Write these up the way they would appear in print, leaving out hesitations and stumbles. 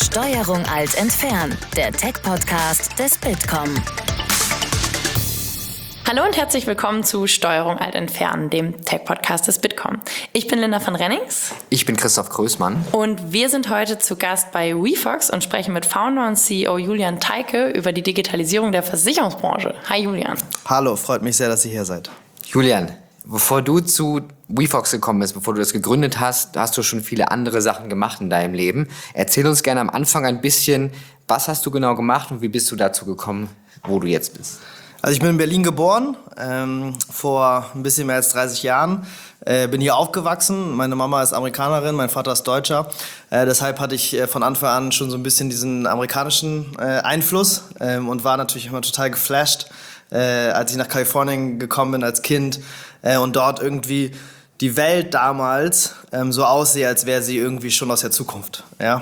Steuerung Alt entfernen, der Tech-Podcast des Bitkom. Hallo und herzlich willkommen zu Steuerung Alt entfernen, dem Tech-Podcast des Bitkom. Ich bin Linda von Rennings. Ich bin Christoph Größmann. Und wir sind heute zu Gast bei WeFox und sprechen mit Founder und CEO Julian Theike über die Digitalisierung der Versicherungsbranche. Hi Julian. Hallo, freut mich sehr, dass ihr hier seid. Julian, bevor du zu WeFox gekommen bist, bevor du das gegründet hast, hast du schon viele andere Sachen gemacht in deinem Leben. Erzähl uns gerne am Anfang ein bisschen, was hast du genau gemacht und wie bist du dazu gekommen, wo du jetzt bist? Also ich bin in Berlin geboren, vor ein bisschen mehr als 30 Jahren. Bin hier aufgewachsen. Meine Mama ist Amerikanerin, mein Vater ist Deutscher. Deshalb hatte ich von Anfang an schon so ein bisschen diesen amerikanischen Einfluss und war natürlich immer total geflasht, als ich nach Kalifornien gekommen bin als Kind und dort irgendwie die Welt damals so aussehe, als wäre sie irgendwie schon aus der Zukunft. Ja?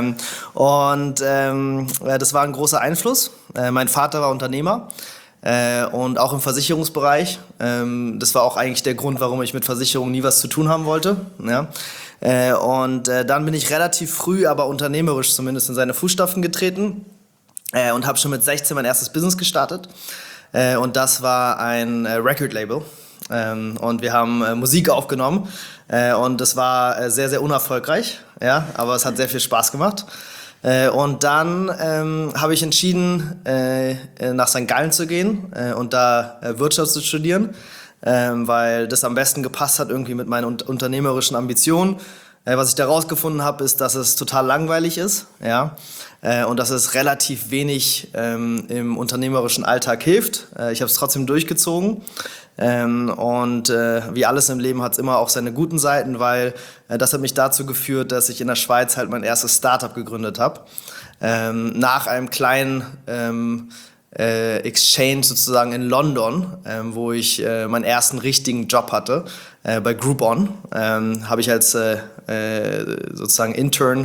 Das war ein großer Einfluss. Mein Vater war Unternehmer. Und auch im Versicherungsbereich. Das war auch eigentlich der Grund, warum ich mit Versicherungen nie was zu tun haben wollte. Ja? Dann bin ich relativ früh, aber unternehmerisch zumindest in seine Fußstapfen getreten und habe schon mit 16 mein erstes Business gestartet. Und das war ein Record-Label. Und wir haben Musik aufgenommen und das war sehr, sehr unerfolgreich. Ja? Aber es hat sehr viel Spaß gemacht. Und dann habe ich entschieden, nach St. Gallen zu gehen und da Wirtschaft zu studieren, weil das am besten gepasst hat irgendwie mit meinen unternehmerischen Ambitionen. Was ich da rausgefunden habe, ist, dass es total langweilig ist, ja, und dass es relativ wenig im unternehmerischen Alltag hilft. Ich habe es trotzdem durchgezogen. Wie alles im Leben hat es immer auch seine guten Seiten, weil das hat mich dazu geführt, dass ich in der Schweiz halt mein erstes Startup gegründet habe. Nach einem kleinen Exchange sozusagen in London, wo ich meinen ersten richtigen Job hatte, bei Groupon, habe ich als sozusagen Intern,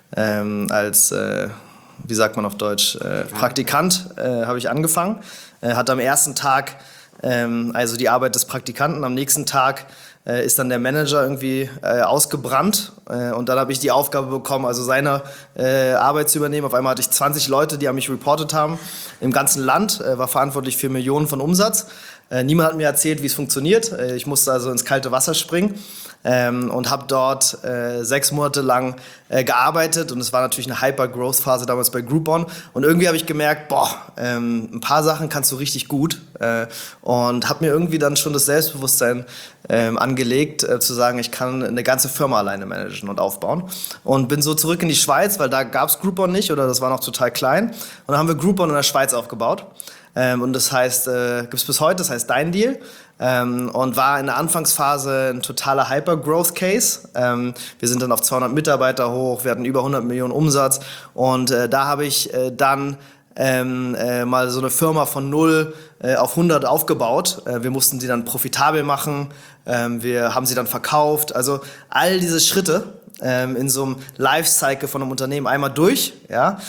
wie sagt man auf Deutsch, Praktikant, habe ich angefangen. Hatte am ersten Tag also die Arbeit des Praktikanten. Am nächsten Tag ist dann der Manager irgendwie ausgebrannt und dann habe ich die Aufgabe bekommen, also seine Arbeit zu übernehmen. Auf einmal hatte ich 20 Leute, die an mich reportet haben, im ganzen Land, war verantwortlich für Millionen von Umsatz. Niemand hat mir erzählt, wie es funktioniert. Ich musste also ins kalte Wasser springen und habe dort 6 Monate lang gearbeitet und es war natürlich eine Hyper-Growth-Phase damals bei Groupon und irgendwie habe ich gemerkt, ein paar Sachen kannst du richtig gut und habe mir irgendwie dann schon das Selbstbewusstsein angelegt, zu sagen, ich kann eine ganze Firma alleine managen und aufbauen und bin so zurück in die Schweiz, weil da gab es Groupon nicht oder das war noch total klein und dann haben wir Groupon in der Schweiz aufgebaut. Und das heißt, gibt es bis heute, das heißt Dein Deal. Und war in der Anfangsphase ein totaler Hyper-Growth-Case. Wir sind dann auf 200 Mitarbeiter hoch, wir hatten über 100 Millionen Umsatz. Und da habe ich dann mal so eine Firma von 0 auf 100 aufgebaut. Wir mussten sie dann profitabel machen, wir haben sie dann verkauft. Also all diese Schritte in so einem Lifecycle von einem Unternehmen einmal durch. Ja?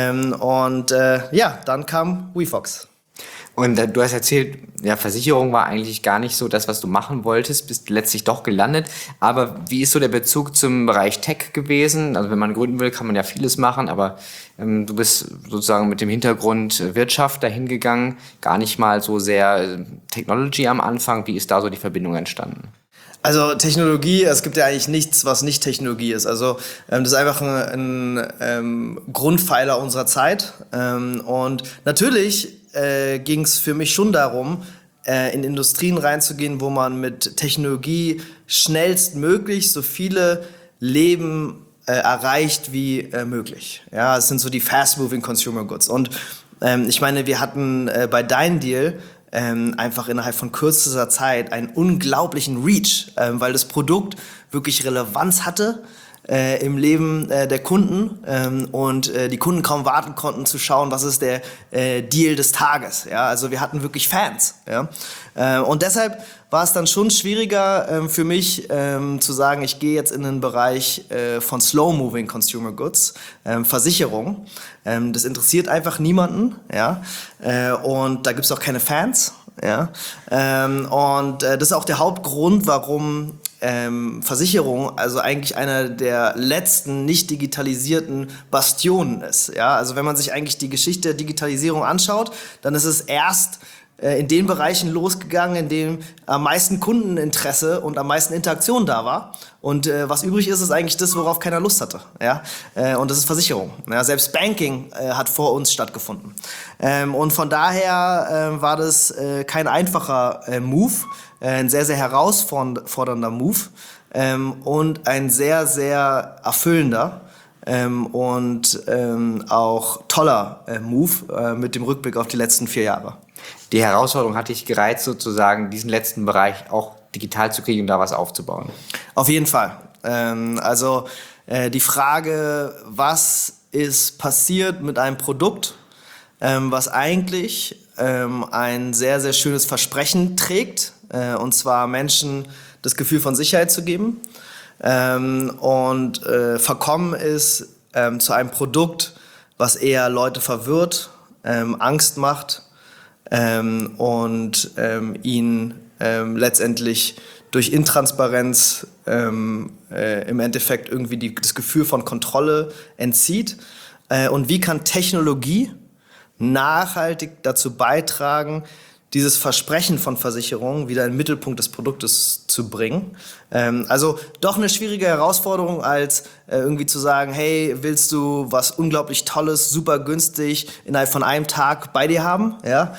Dann kam WeFox. Und du hast erzählt, ja, Versicherung war eigentlich gar nicht so das, was du machen wolltest, bist letztlich doch gelandet. Aber wie ist so der Bezug zum Bereich Tech gewesen? Also wenn man gründen will, kann man ja vieles machen, aber du bist sozusagen mit dem Hintergrund Wirtschaft dahin gegangen, gar nicht mal so sehr Technology am Anfang. Wie ist da so die Verbindung entstanden? Also Technologie, es gibt ja eigentlich nichts, was nicht Technologie ist. Also das ist einfach ein Grundpfeiler unserer Zeit. Und natürlich ging es für mich schon darum, in Industrien reinzugehen, wo man mit Technologie schnellstmöglich so viele Leben erreicht wie möglich. Ja, es sind so die fast-moving Consumer Goods. Und ich meine, wir hatten bei Dein Deal einfach innerhalb von kürzester Zeit einen unglaublichen Reach, weil das Produkt wirklich Relevanz hatte im Leben der Kunden und die Kunden kaum warten konnten zu schauen, was ist der Deal des Tages. Ja? Also wir hatten wirklich Fans. Ja? Und deshalb war es dann schon schwieriger für mich zu sagen, ich gehe jetzt in den Bereich von Slow-Moving Consumer Goods, Versicherung. Das interessiert einfach niemanden. Ja? Und da gibt es auch keine Fans. Ja? Das ist auch der Hauptgrund, warum Versicherung also eigentlich einer der letzten nicht digitalisierten Bastionen ist. Ja? Also wenn man sich eigentlich die Geschichte der Digitalisierung anschaut, dann ist es erst in den Bereichen losgegangen, in denen am meisten Kundeninteresse und am meisten Interaktion da war. Und was übrig ist, ist eigentlich das, worauf keiner Lust hatte. Ja? Und das ist Versicherung. Ja? Selbst Banking hat vor uns stattgefunden. Und von daher war das kein einfacher Move, ein sehr, sehr herausfordernder Move und ein sehr, sehr erfüllender und auch toller Move mit dem Rückblick auf die letzten 4 Jahre. Die Herausforderung hat dich gereizt, sozusagen diesen letzten Bereich auch digital zu kriegen und da was aufzubauen? Auf jeden Fall. Die Frage, was ist passiert mit einem Produkt, was eigentlich ein sehr, sehr schönes Versprechen trägt, und zwar Menschen das Gefühl von Sicherheit zu geben, und verkommen ist zu einem Produkt, was eher Leute verwirrt, Angst macht, und ihnen letztendlich durch Intransparenz im Endeffekt irgendwie das Gefühl von Kontrolle entzieht. Und wie kann Technologie nachhaltig dazu beitragen, dieses Versprechen von Versicherungen wieder in den Mittelpunkt des Produktes zu bringen. Also doch eine schwierige Herausforderung, als irgendwie zu sagen, hey, willst du was unglaublich Tolles, super günstig innerhalb von einem Tag bei dir haben? Ja?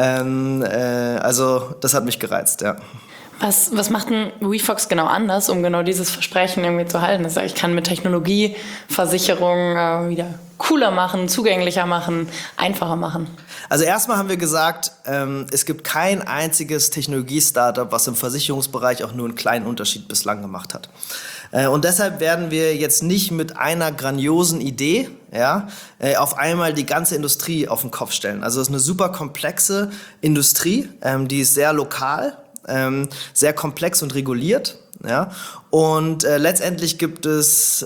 Also das hat mich gereizt, ja. Was macht denn WeFox genau anders, um genau dieses Versprechen irgendwie zu halten? Das heißt, ich kann mit Technologie Versicherungen wieder cooler machen, zugänglicher machen, einfacher machen. Also erstmal haben wir gesagt, es gibt kein einziges Technologie-Startup, was im Versicherungsbereich auch nur einen kleinen Unterschied bislang gemacht hat. Und deshalb werden wir jetzt nicht mit einer grandiosen Idee auf einmal die ganze Industrie auf den Kopf stellen. Also es ist eine super komplexe Industrie, die ist sehr lokal, sehr komplex und reguliert. Ja? Und letztendlich gibt es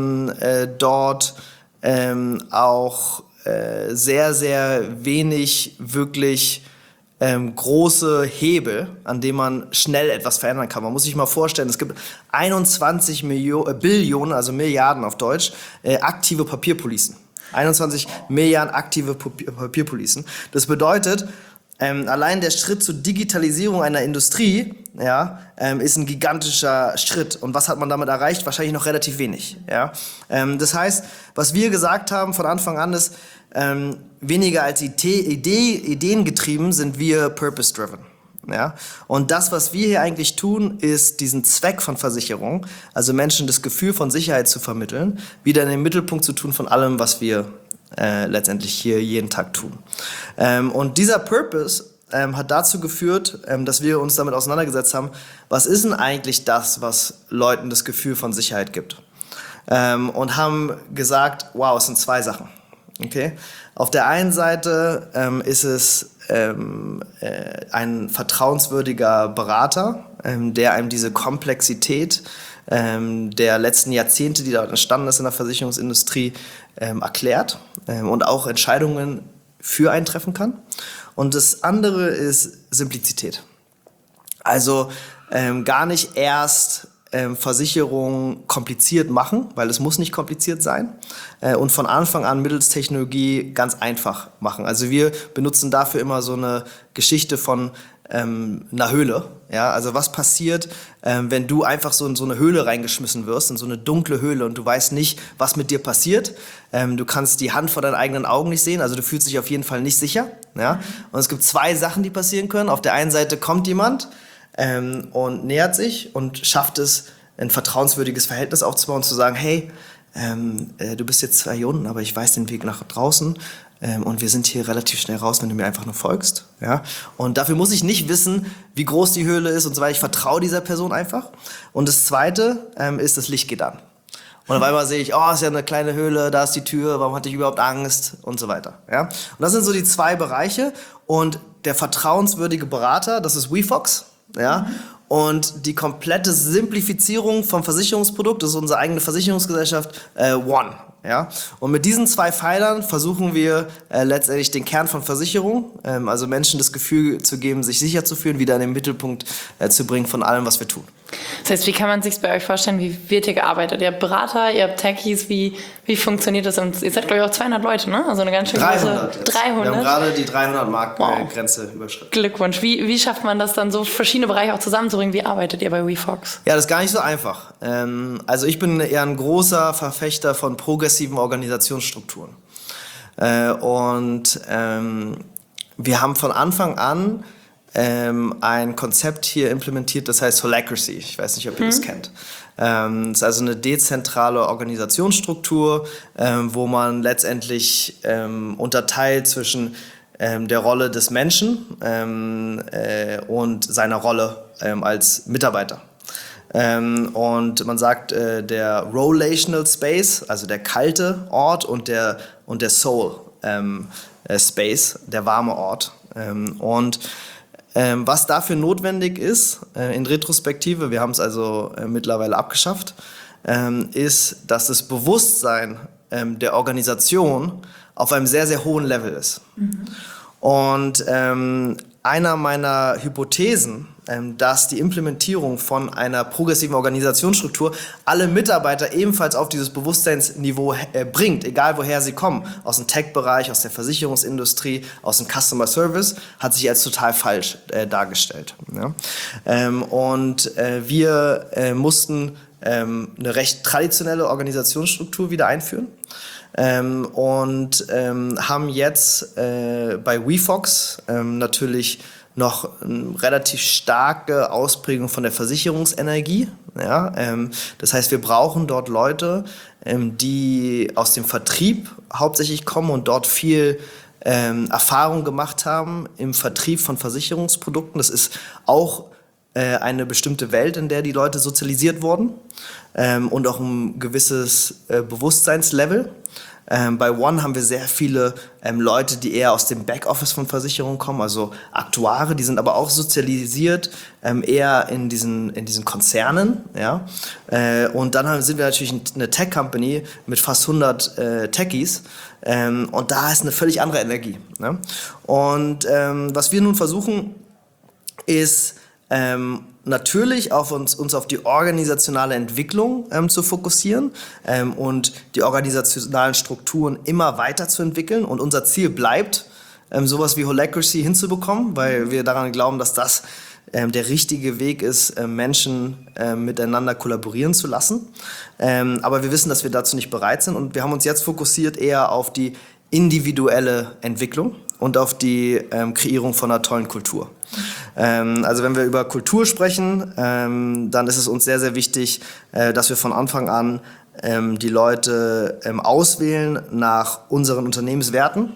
dort auch sehr, sehr wenig wirklich große Hebel, an denen man schnell etwas verändern kann. Man muss sich mal vorstellen, es gibt 21 Billionen, also Milliarden auf Deutsch, aktive Papierpolicen. 21 Milliarden aktive Papierpolicen. Das bedeutet, allein der Schritt zur Digitalisierung einer Industrie ist ein gigantischer Schritt. Und was hat man damit erreicht? Wahrscheinlich noch relativ wenig. Ja? Das heißt, was wir gesagt haben von Anfang an ist, weniger als ideengetrieben sind wir purpose-driven. Ja? Und das, was wir hier eigentlich tun, ist diesen Zweck von Versicherung, also Menschen das Gefühl von Sicherheit zu vermitteln, wieder in den Mittelpunkt zu tun von allem, was wir letztendlich hier jeden Tag tun. Und dieser Purpose hat dazu geführt, dass wir uns damit auseinandergesetzt haben, was ist denn eigentlich das, was Leuten das Gefühl von Sicherheit gibt? Und haben gesagt, wow, es sind 2 Sachen. Okay? Auf der einen Seite ist es ein vertrauenswürdiger Berater, der einem diese Komplexität der letzten Jahrzehnte, die da entstanden ist in der Versicherungsindustrie, erklärt und auch Entscheidungen für einen treffen kann. Und das andere ist Simplizität. Also gar nicht erst Versicherungen kompliziert machen, weil es muss nicht kompliziert sein, und von Anfang an mittels Technologie ganz einfach machen. Also wir benutzen dafür immer so eine Geschichte von einer Höhle. Ja? Also was passiert, wenn du einfach so in so eine Höhle reingeschmissen wirst, in so eine dunkle Höhle, und du weißt nicht, was mit dir passiert. Du kannst die Hand vor deinen eigenen Augen nicht sehen, also du fühlst dich auf jeden Fall nicht sicher. Ja? Und es gibt 2 Sachen, die passieren können. Auf der einen Seite kommt jemand und nähert sich und schafft es, ein vertrauenswürdiges Verhältnis aufzubauen und zu sagen, hey, du bist jetzt 2 hier unten, aber ich weiß den Weg nach draußen. Und wir sind hier relativ schnell raus, wenn du mir einfach nur folgst. Ja? Und dafür muss ich nicht wissen, wie groß die Höhle ist und so weiter. Ich vertraue dieser Person einfach. Und das Zweite ist, das Licht geht an. Und auf einmal sehe ich, oh, ist ja eine kleine Höhle, da ist die Tür, warum hatte ich überhaupt Angst und so weiter. Ja? Und das sind so die 2 Bereiche. Und der vertrauenswürdige Berater, das ist WeFox. Ja? Und die komplette Simplifizierung vom Versicherungsprodukt, das ist unsere eigene Versicherungsgesellschaft, One. Ja? Und mit diesen 2 Pfeilern versuchen wir letztendlich den Kern von Versicherung, also Menschen das Gefühl zu geben, sich sicher zu fühlen, wieder in den Mittelpunkt zu bringen von allem, was wir tun. Das heißt, wie kann man sich bei euch vorstellen, wie wird hier gearbeitet? Ihr habt Berater, ihr habt Techies, wie funktioniert das? Und ihr seid, glaube ich, auch 200 Leute, ne? Also eine ganz schön 300 große... 300? Wir haben gerade die 300-Mark-Grenze überschritten. Glückwunsch. Wie schafft man das dann so, verschiedene Bereiche auch zusammenzubringen? Wie arbeitet ihr bei WeFox? Ja, das ist gar nicht so einfach. Also ich bin eher ein großer Verfechter von progressiven Organisationsstrukturen. Wir haben von Anfang an ein Konzept hier implementiert, das heißt Holacracy. Ich weiß nicht, ob ihr das kennt. Das ist also eine dezentrale Organisationsstruktur, wo man letztendlich unterteilt zwischen der Rolle des Menschen und seiner Rolle als Mitarbeiter. Und man sagt, der Relational Space, also der kalte Ort und der Soul Space, der warme Ort. Was dafür notwendig ist, in Retrospektive, wir haben es also mittlerweile abgeschafft, ist, dass das Bewusstsein der Organisation auf einem sehr, sehr hohen Level ist. Und einer meiner Hypothesen, dass die Implementierung von einer progressiven Organisationsstruktur alle Mitarbeiter ebenfalls auf dieses Bewusstseinsniveau bringt, egal woher sie kommen, aus dem Tech-Bereich, aus der Versicherungsindustrie, aus dem Customer Service, hat sich als total falsch dargestellt. Ja? Wir mussten eine recht traditionelle Organisationsstruktur wieder einführen. Haben jetzt bei WeFox natürlich noch eine relativ starke Ausprägung von der Versicherungsenergie. Ja? Das heißt, wir brauchen dort Leute, die aus dem Vertrieb hauptsächlich kommen und dort viel Erfahrung gemacht haben im Vertrieb von Versicherungsprodukten. Das ist auch eine bestimmte Welt, in der die Leute sozialisiert wurden und auch ein gewisses Bewusstseinslevel. Bei One haben wir sehr viele Leute, die eher aus dem Backoffice von Versicherungen kommen, also Aktuare, die sind aber auch sozialisiert, eher in diesen Konzernen. Ja? Und dann sind wir natürlich eine Tech-Company mit fast 100 Techies und da ist eine völlig andere Energie. Ne? Und was wir nun versuchen, ist natürlich uns auf die organisationale Entwicklung zu fokussieren und die organisationalen Strukturen immer weiterzuentwickeln. Und unser Ziel bleibt, sowas wie Holacracy hinzubekommen, weil wir daran glauben, dass das der richtige Weg ist, Menschen miteinander kollaborieren zu lassen. Aber wir wissen, dass wir dazu nicht bereit sind und wir haben uns jetzt fokussiert eher auf die individuelle Entwicklung und auf die Kreierung von einer tollen Kultur. Also wenn wir über Kultur sprechen, dann ist es uns sehr, sehr wichtig, dass wir von Anfang an die Leute auswählen nach unseren Unternehmenswerten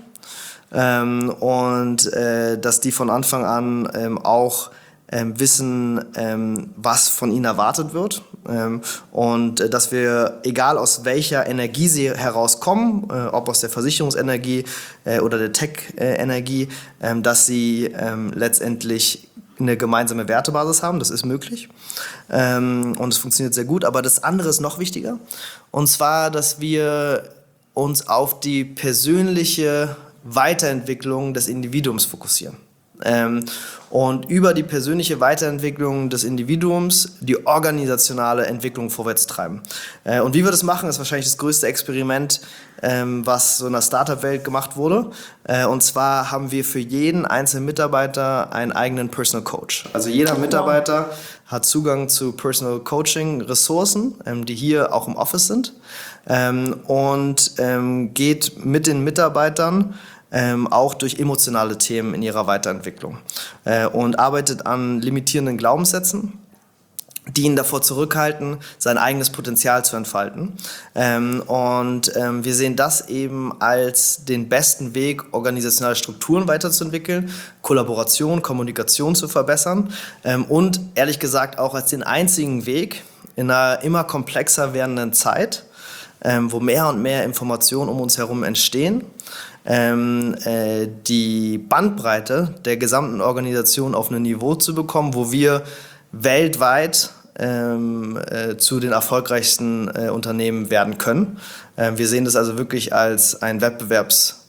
und dass die von Anfang an auch wissen, was von ihnen erwartet wird und dass wir, egal aus welcher Energie sie herauskommen, ob aus der Versicherungsenergie oder der Tech-Energie, dass sie letztendlich eine gemeinsame Wertebasis haben. Das ist möglich und es funktioniert sehr gut. Aber das andere ist noch wichtiger, und zwar, dass wir uns auf die persönliche Weiterentwicklung des Individuums fokussieren. Und über die persönliche Weiterentwicklung des Individuums die organisationale Entwicklung vorwärts treiben. Und wie wir das machen, ist wahrscheinlich das größte Experiment, was so in der Startup-Welt gemacht wurde. Und zwar haben wir für jeden einzelnen Mitarbeiter einen eigenen Personal Coach. Also jeder Mitarbeiter hat Zugang zu Personal Coaching-Ressourcen, die hier auch im Office sind, und geht mit den Mitarbeitern auch durch emotionale Themen in ihrer Weiterentwicklung und arbeitet an limitierenden Glaubenssätzen, die ihn davor zurückhalten, sein eigenes Potenzial zu entfalten. Wir sehen das eben als den besten Weg, organisationale Strukturen weiterzuentwickeln, Kollaboration, Kommunikation zu verbessern und ehrlich gesagt auch als den einzigen Weg in einer immer komplexer werdenden Zeit, wo mehr und mehr Informationen um uns herum entstehen, die Bandbreite der gesamten Organisation auf ein Niveau zu bekommen, wo wir weltweit zu den erfolgreichsten Unternehmen werden können. Wir sehen das also wirklich als einen Wettbewerbsvorteil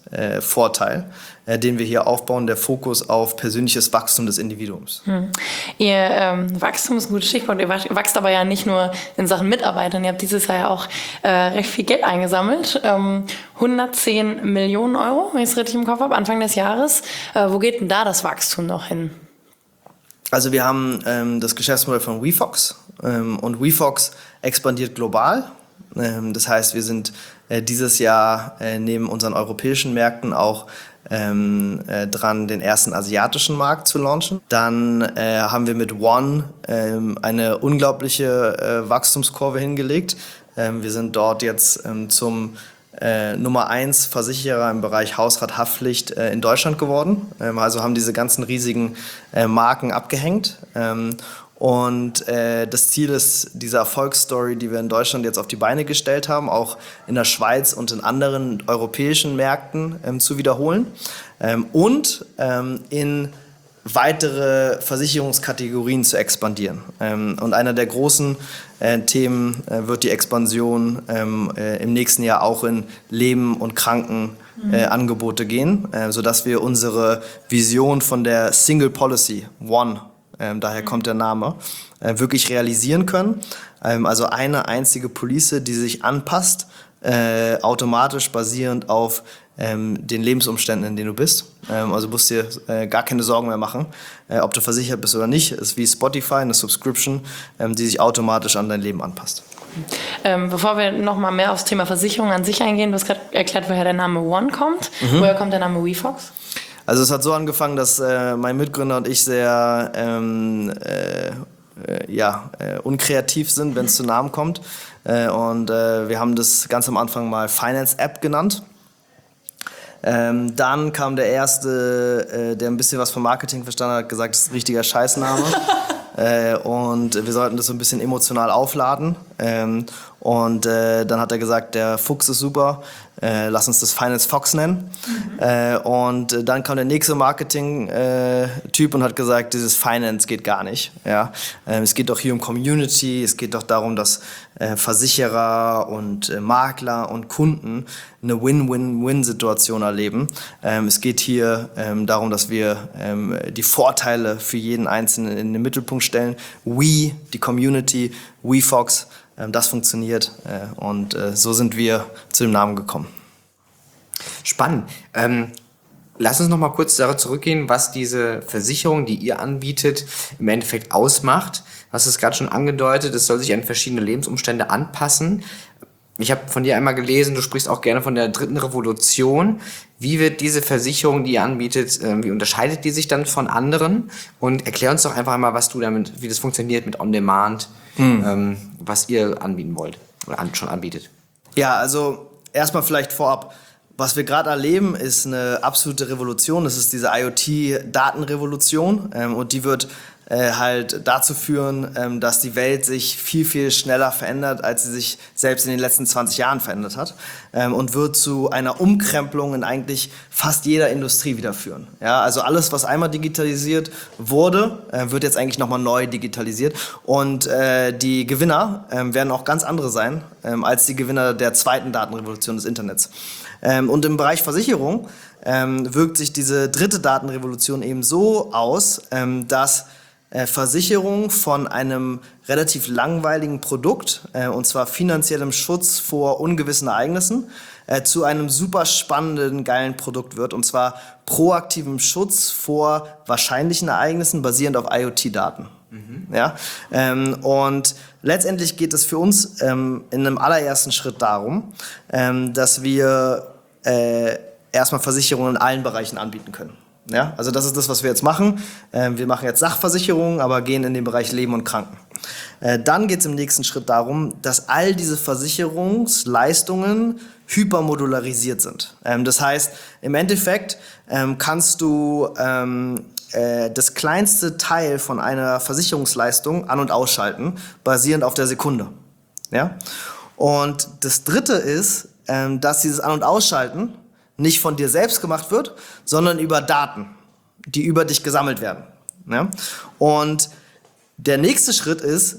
Vorteil, den wir hier aufbauen, der Fokus auf persönliches Wachstum des Individuums. Ihr Wachstum ist ein gutes Stichwort. Ihr wächst aber ja nicht nur in Sachen Mitarbeitern. Ihr habt dieses Jahr ja auch recht viel Geld eingesammelt. 110 Millionen Euro, wenn ich es richtig im Kopf habe, Anfang des Jahres. Wo geht denn da das Wachstum noch hin? Also wir haben das Geschäftsmodell von WeFox und WeFox expandiert global. Das heißt, wir sind dieses Jahr neben unseren europäischen Märkten auch dran, den ersten asiatischen Markt zu launchen. Dann haben wir mit One eine unglaubliche Wachstumskurve hingelegt. Wir sind dort jetzt zum Nummer 1 Versicherer im Bereich Hausrat-Haftpflicht in Deutschland geworden. Also haben diese ganzen riesigen Marken abgehängt. Und das Ziel ist, diese Erfolgsstory, die wir in Deutschland jetzt auf die Beine gestellt haben, auch in der Schweiz und in anderen europäischen Märkten zu wiederholen und in weitere Versicherungskategorien zu expandieren. Und einer der großen Themen wird die Expansion im nächsten Jahr auch in Leben- und Krankenangebote gehen, sodass wir unsere Vision von der Single Policy, One, daher kommt der Name, wirklich realisieren können. Also eine einzige Police, die sich anpasst, automatisch basierend auf den Lebensumständen, in denen du bist. Also musst dir gar keine Sorgen mehr machen, ob du versichert bist oder nicht. Es ist wie Spotify, eine Subscription, die sich automatisch an dein Leben anpasst. Bevor wir noch mal mehr aufs Thema Versicherung an sich eingehen, du hast gerade erklärt, woher der Name One kommt. Woher kommt der Name WeFox? Also es hat so angefangen, dass mein Mitgründer und ich sehr unkreativ sind, wenn es zu Namen kommt. Und wir haben das ganz am Anfang mal Finance App genannt. Dann kam der Erste, der ein bisschen was vom Marketing verstanden hat, gesagt, das ist ein richtiger Scheißname. Und wir sollten das so ein bisschen emotional aufladen. Und dann hat er gesagt, der Fuchs ist super, lass uns das Finance Fox nennen. Und dann kam der nächste Marketing-Typ und hat gesagt, dieses Finance geht gar nicht. Ja? Es geht doch hier um Community, es geht doch darum, dass Versicherer und Makler und Kunden eine Win-Win-Win-Situation erleben. Es geht hier darum, dass wir die Vorteile für jeden Einzelnen in den Mittelpunkt stellen. We, die Community, WeFox, das funktioniert und so sind wir zu dem Namen gekommen. Spannend. Lass uns noch mal kurz darauf zurückgehen, was diese Versicherung, die ihr anbietet, im Endeffekt ausmacht. Du hast es gerade schon angedeutet, es soll sich an verschiedene Lebensumstände anpassen. Ich habe von dir einmal gelesen, du sprichst auch gerne von der dritten Revolution. Wie wird diese Versicherung, die ihr anbietet, wie unterscheidet die sich dann von anderen? Und erklär uns doch einfach einmal, was du damit, wie das funktioniert mit On Demand, was ihr anbieten wollt oder schon anbietet. Ja, also erstmal vielleicht vorab. Was wir gerade erleben, ist eine absolute Revolution. Das ist diese IoT-Datenrevolution und die wird halt dazu führen, dass die Welt sich viel, viel schneller verändert, als sie sich selbst in den letzten 20 Jahren verändert hat und wird zu einer Umkrempelung in eigentlich fast jeder Industrie wieder führen. Ja, also alles, was einmal digitalisiert wurde, wird jetzt eigentlich nochmal neu digitalisiert und die Gewinner werden auch ganz andere sein als die Gewinner der zweiten Datenrevolution des Internets. Und im Bereich Versicherung wirkt sich diese dritte Datenrevolution eben so aus, dass Versicherung von einem relativ langweiligen Produkt, und zwar finanziellem Schutz vor ungewissen Ereignissen, zu einem super spannenden, geilen Produkt wird, und zwar proaktivem Schutz vor wahrscheinlichen Ereignissen basierend auf IoT-Daten. Ja? Und letztendlich geht es für uns in einem allerersten Schritt darum, dass wir erstmal Versicherungen in allen Bereichen anbieten können. Ja? Also das ist das, was wir jetzt machen. Wir machen jetzt Sachversicherungen, aber gehen in den Bereich Leben und Kranken. Dann geht es im nächsten Schritt darum, dass all diese Versicherungsleistungen hypermodularisiert sind. Das heißt, im Endeffekt kannst du das kleinste Teil von einer Versicherungsleistung an- und ausschalten, basierend auf der Sekunde. Ja? Und das Dritte ist, dass dieses An- und Ausschalten nicht von dir selbst gemacht wird, sondern über Daten, die über dich gesammelt werden. Ja? Und der nächste Schritt ist,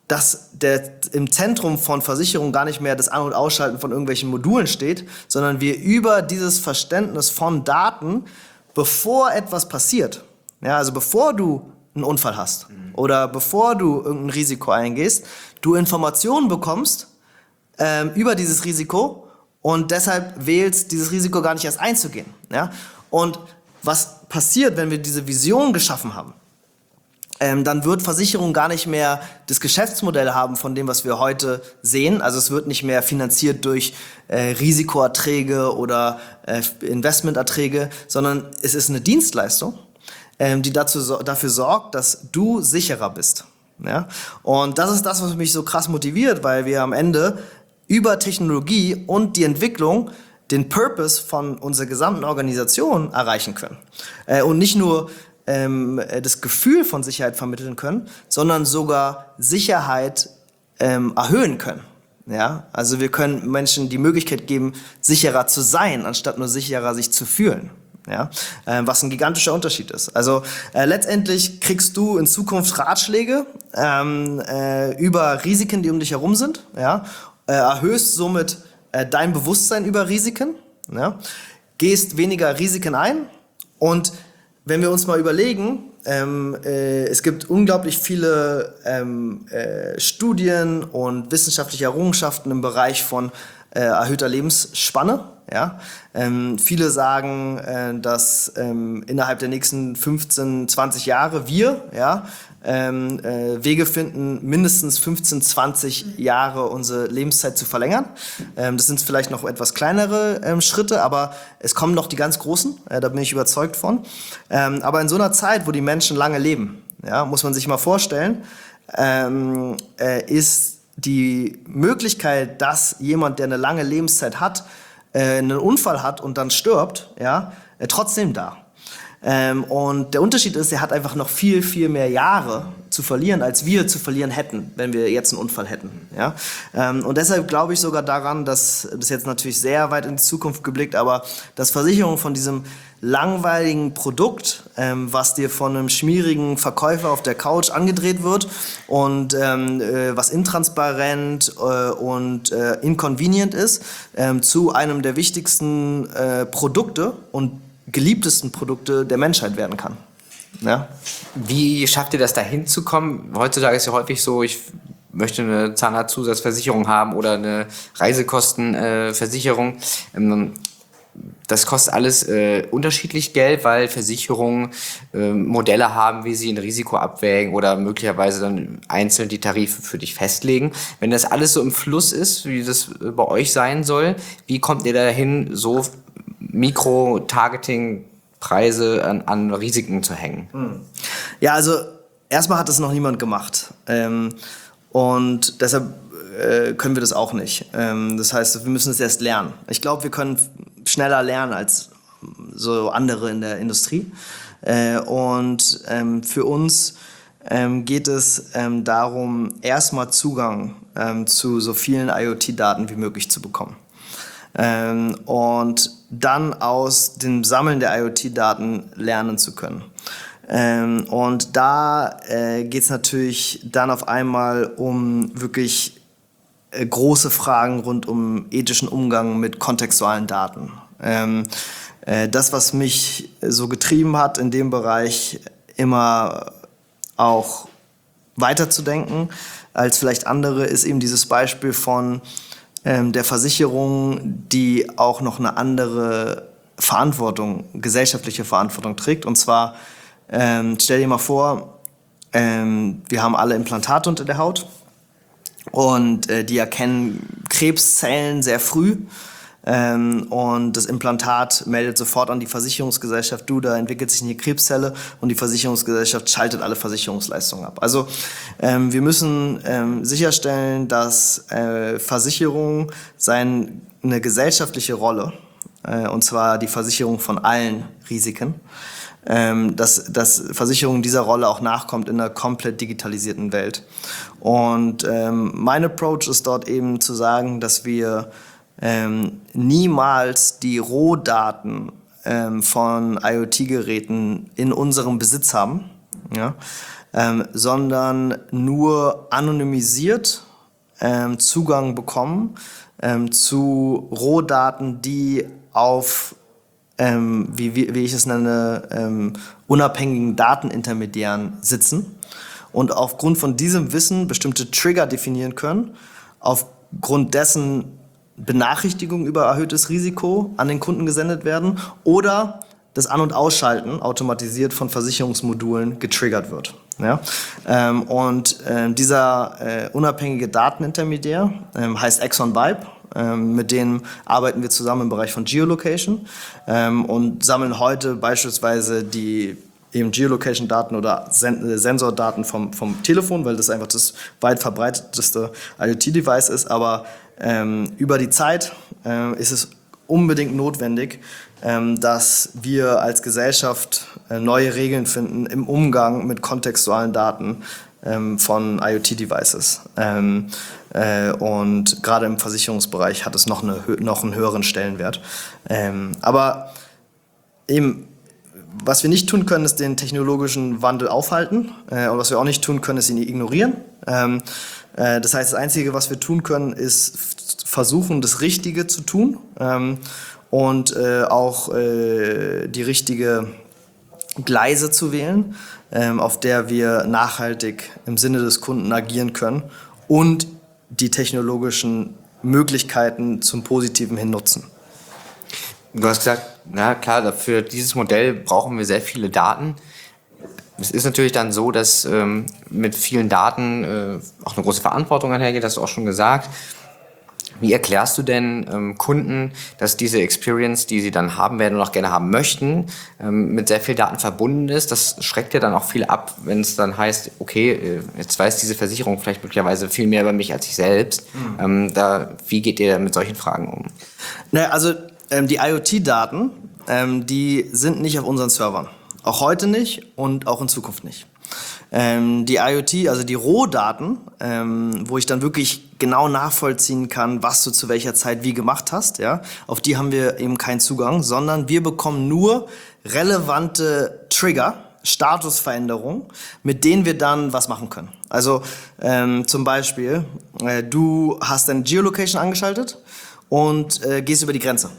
dass im Zentrum von Versicherung gar nicht mehr das An- und Ausschalten von irgendwelchen Modulen steht, sondern wir über dieses Verständnis von Daten, bevor etwas passiert, ja, also bevor du einen Unfall hast oder bevor du irgendein Risiko eingehst, du Informationen bekommst über dieses Risiko und deshalb wählst, dieses Risiko gar nicht erst einzugehen. Ja? Und was passiert, wenn wir diese Vision geschaffen haben? Dann wird Versicherung gar nicht mehr das Geschäftsmodell haben von dem, was wir heute sehen. Also es wird nicht mehr finanziert durch Risikoerträge oder Investmenterträge, sondern es ist eine Dienstleistung, die dafür sorgt, dass du sicherer bist. Ja? Und das ist das, was mich so krass motiviert, weil wir am Ende über Technologie und die Entwicklung den Purpose von unserer gesamten Organisation erreichen können. Und nicht nur das Gefühl von Sicherheit vermitteln können, sondern sogar Sicherheit erhöhen können. Ja? Also wir können Menschen die Möglichkeit geben, sicherer zu sein, anstatt nur sicherer sich zu fühlen. Ja? Was ein gigantischer Unterschied ist. Also letztendlich kriegst du in Zukunft Ratschläge über Risiken, die um dich herum sind, ja? Erhöhst somit dein Bewusstsein über Risiken, ja? Gehst weniger Risiken ein und wenn wir uns mal überlegen, es gibt unglaublich viele Studien und wissenschaftliche Errungenschaften im Bereich von erhöhter Lebensspanne. Ja? Viele sagen, dass innerhalb der nächsten 15, 20 Jahre wir Wege finden, mindestens 15, 20 Jahre unsere Lebenszeit zu verlängern. Das sind vielleicht noch etwas kleinere Schritte, aber es kommen noch die ganz großen, da bin ich überzeugt von. Aber in so einer Zeit, wo die Menschen lange leben, ja, muss man sich mal vorstellen, ist die Möglichkeit, dass jemand, der eine lange Lebenszeit hat, einen Unfall hat und dann stirbt, ja, trotzdem da. Und der Unterschied ist, er hat einfach noch viel, viel mehr Jahre zu verlieren, als wir zu verlieren hätten, wenn wir jetzt einen Unfall hätten. Ja? Und deshalb glaube ich sogar daran, dass, das ist jetzt natürlich sehr weit in die Zukunft geblickt, aber dass Versicherung von diesem langweiligen Produkt, was dir von einem schmierigen Verkäufer auf der Couch angedreht wird und was intransparent und inconvenient ist, zu einem der wichtigsten Produkte und geliebtesten Produkte der Menschheit werden kann. Ja? Wie schafft ihr das, da hinzukommen? Heutzutage ist ja häufig so, ich möchte eine Zahnarztzusatzversicherung haben oder eine Reisekostenversicherung. Das kostet alles unterschiedlich Geld, weil Versicherungen Modelle haben, wie sie ein Risiko abwägen oder möglicherweise dann einzeln die Tarife für dich festlegen. Wenn das alles so im Fluss ist, wie das bei euch sein soll, wie kommt ihr dahin, so Mikro-Targeting-Preise an Risiken zu hängen? Ja, also erstmal hat das noch niemand gemacht. Und deshalb können wir das auch nicht. Das heißt, wir müssen es erst lernen. Ich glaube, wir können schneller lernen als so andere in der Industrie. Und für uns geht es darum, erstmal Zugang zu so vielen IoT-Daten wie möglich zu bekommen. Und dann aus dem Sammeln der IoT-Daten lernen zu können. Und da geht es natürlich dann auf einmal um wirklich große Fragen rund um ethischen Umgang mit kontextualen Daten. Das, was mich so getrieben hat, in dem Bereich immer auch weiterzudenken als vielleicht andere, ist eben dieses Beispiel von der Versicherung, die auch noch eine andere Verantwortung, gesellschaftliche Verantwortung trägt. Und zwar, stell dir mal vor, wir haben alle Implantate unter der Haut und die erkennen Krebszellen sehr früh. Und das Implantat meldet sofort an die Versicherungsgesellschaft, du, da entwickelt sich eine Krebszelle, und die Versicherungsgesellschaft schaltet alle Versicherungsleistungen ab. Also wir müssen sicherstellen, dass Versicherung eine gesellschaftliche Rolle, und zwar die Versicherung von allen Risiken, dass Versicherung dieser Rolle auch nachkommt in einer komplett digitalisierten Welt. Und mein Approach ist dort eben zu sagen, dass wir niemals die Rohdaten von IoT-Geräten in unserem Besitz haben, ja? sondern nur anonymisiert Zugang bekommen zu Rohdaten, die auf, wie ich es nenne, unabhängigen Datenintermediären sitzen und aufgrund von diesem Wissen bestimmte Trigger definieren können, aufgrund dessen Benachrichtigungen über erhöhtes Risiko an den Kunden gesendet werden oder das An- und Ausschalten automatisiert von Versicherungsmodulen getriggert wird. Ja? Dieser unabhängige Datenintermediär heißt Exxon Vibe. Mit denen arbeiten wir zusammen im Bereich von Geolocation und sammeln heute beispielsweise die eben Geolocation-Daten oder Sensordaten vom Telefon, weil das einfach das weit verbreiteteste IoT-Device ist. Aber über die Zeit ist es unbedingt notwendig, dass wir als Gesellschaft neue Regeln finden im Umgang mit kontextualen Daten von IoT-Devices. Und gerade im Versicherungsbereich hat es noch einen höheren Stellenwert. Aber eben, was wir nicht tun können, ist den technologischen Wandel aufhalten. Und was wir auch nicht tun können, ist ihn ignorieren. Das heißt, das Einzige, was wir tun können, ist versuchen, das Richtige zu tun und auch die richtige Gleise zu wählen, auf der wir nachhaltig im Sinne des Kunden agieren können und die technologischen Möglichkeiten zum Positiven hin nutzen. Du hast gesagt, na klar, für dieses Modell brauchen wir sehr viele Daten. Es ist natürlich dann so, dass mit vielen Daten auch eine große Verantwortung einhergeht, das hast du auch schon gesagt. Wie erklärst du denn Kunden, dass diese Experience, die sie dann haben werden und auch gerne haben möchten, mit sehr viel Daten verbunden ist? Das schreckt ja dann auch viel ab, wenn es dann heißt, okay, jetzt weiß diese Versicherung vielleicht möglicherweise viel mehr über mich als ich selbst. Wie geht ihr mit solchen Fragen um? Naja, also die IoT-Daten, die sind nicht auf unseren Servern. Auch heute nicht und auch in Zukunft nicht. Die IoT, also die Rohdaten, wo ich dann wirklich genau nachvollziehen kann, was du zu welcher Zeit wie gemacht hast, ja, auf die haben wir eben keinen Zugang, sondern wir bekommen nur relevante Trigger, Statusveränderungen, mit denen wir dann was machen können. Also zum Beispiel, du hast deine Geolocation angeschaltet und gehst über die Grenze.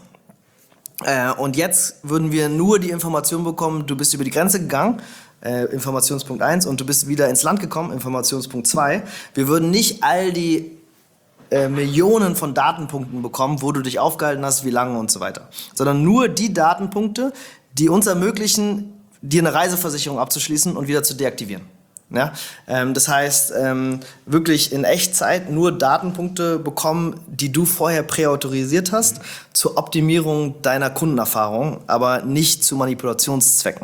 Und jetzt würden wir nur die Information bekommen, du bist über die Grenze gegangen, Informationspunkt 1, und du bist wieder ins Land gekommen, Informationspunkt 2. Wir würden nicht all die Millionen von Datenpunkten bekommen, wo du dich aufgehalten hast, wie lange und so weiter, sondern nur die Datenpunkte, die uns ermöglichen, dir eine Reiseversicherung abzuschließen und wieder zu deaktivieren. Ja? Das heißt, wirklich in Echtzeit nur Datenpunkte bekommen, die du vorher präautorisiert hast, zur Optimierung deiner Kundenerfahrung, aber nicht zu Manipulationszwecken.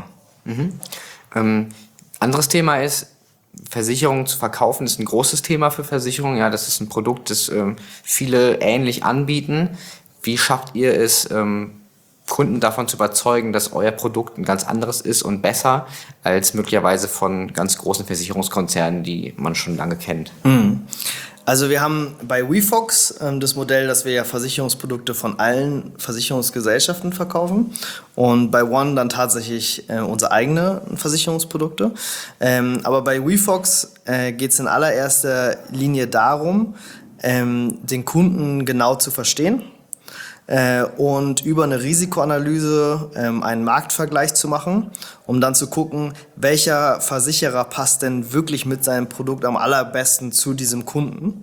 Anderes Thema ist, Versicherungen zu verkaufen, ist ein großes Thema für Versicherungen. Ja, das ist ein Produkt, das viele ähnlich anbieten. Wie schafft ihr es, Kunden davon zu überzeugen, dass euer Produkt ein ganz anderes ist und besser als möglicherweise von ganz großen Versicherungskonzernen, die man schon lange kennt? Also wir haben bei WeFox das Modell, dass wir ja Versicherungsprodukte von allen Versicherungsgesellschaften verkaufen und bei One dann tatsächlich unsere eigenen Versicherungsprodukte. Aber bei WeFox geht es in allererster Linie darum, den Kunden genau zu verstehen und über eine Risikoanalyse einen Marktvergleich zu machen, um dann zu gucken, welcher Versicherer passt denn wirklich mit seinem Produkt am allerbesten zu diesem Kunden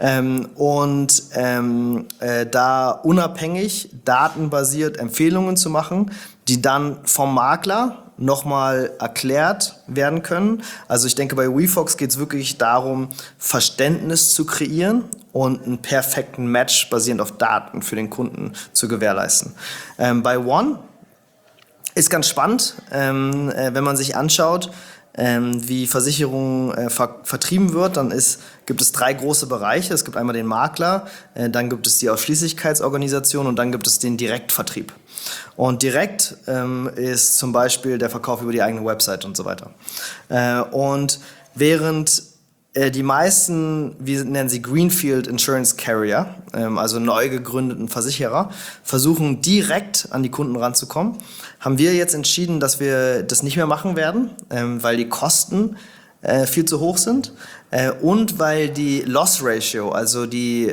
da unabhängig, datenbasiert Empfehlungen zu machen, die dann vom Makler nochmal erklärt werden können. Also ich denke, bei WeFox geht es wirklich darum, Verständnis zu kreieren und einen perfekten Match basierend auf Daten für den Kunden zu gewährleisten. Bei One ist ganz spannend, wenn man sich anschaut, wie Versicherung vertrieben wird, dann gibt es 3 große Bereiche. Es gibt einmal den Makler, dann gibt es die Ausschließlichkeitsorganisation und dann gibt es den Direktvertrieb. Und direkt ist zum Beispiel der Verkauf über die eigene Website und so weiter. Und während die meisten, wir nennen sie Greenfield Insurance Carrier, also neu gegründeten Versicherer, versuchen direkt an die Kunden ranzukommen, haben wir jetzt entschieden, dass wir das nicht mehr machen werden, weil die Kosten viel zu hoch sind und weil die Loss Ratio, also die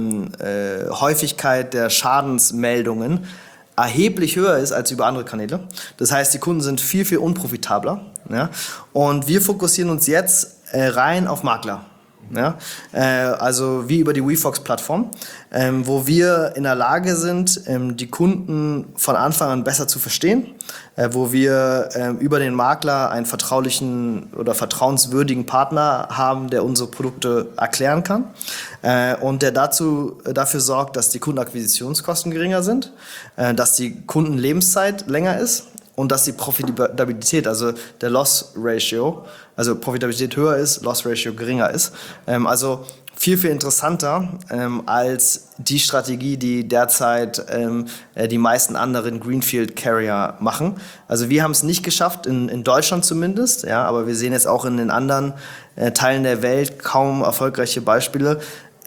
Häufigkeit der Schadensmeldungen, erheblich höher ist als über andere Kanäle. Das heißt, die Kunden sind viel, viel unprofitabler. Ja? Und wir fokussieren uns jetzt rein auf Makler. Ja? Also wie über die WeFox-Plattform, wo wir in der Lage sind, die Kunden von Anfang an besser zu verstehen, wo wir über den Makler einen vertraulichen oder vertrauenswürdigen Partner haben, der unsere Produkte erklären kann und der dafür sorgt, dass die Kundenakquisitionskosten geringer sind, dass die Kundenlebenszeit länger ist und dass die Profitabilität, also der Loss Ratio, also Profitabilität höher ist, Loss Ratio geringer ist. Also viel, viel interessanter als die Strategie, die derzeit die meisten anderen Greenfield Carrier machen. Also wir haben es nicht geschafft, in Deutschland zumindest, ja, aber wir sehen jetzt auch in den anderen Teilen der Welt kaum erfolgreiche Beispiele,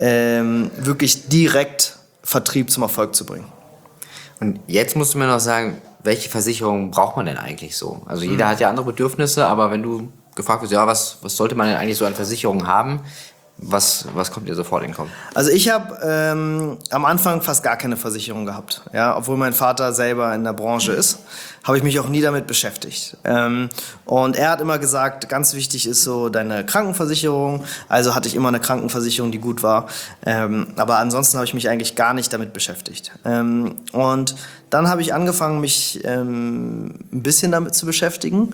wirklich direkt Vertrieb zum Erfolg zu bringen. Und jetzt musst du mir noch sagen, welche Versicherung braucht man denn eigentlich so? Also jeder hat ja andere Bedürfnisse, aber wenn du gefragt wirst, ja, was sollte man denn eigentlich so an Versicherungen haben? Was kommt dir sofort in den Kopf? Also ich habe am Anfang fast gar keine Versicherung gehabt. Ja? Obwohl mein Vater selber in der Branche ist, habe ich mich auch nie damit beschäftigt. Und er hat immer gesagt, ganz wichtig ist so deine Krankenversicherung. Also hatte ich immer eine Krankenversicherung, die gut war. Aber ansonsten habe ich mich eigentlich gar nicht damit beschäftigt. Und dann habe ich angefangen, mich ein bisschen damit zu beschäftigen,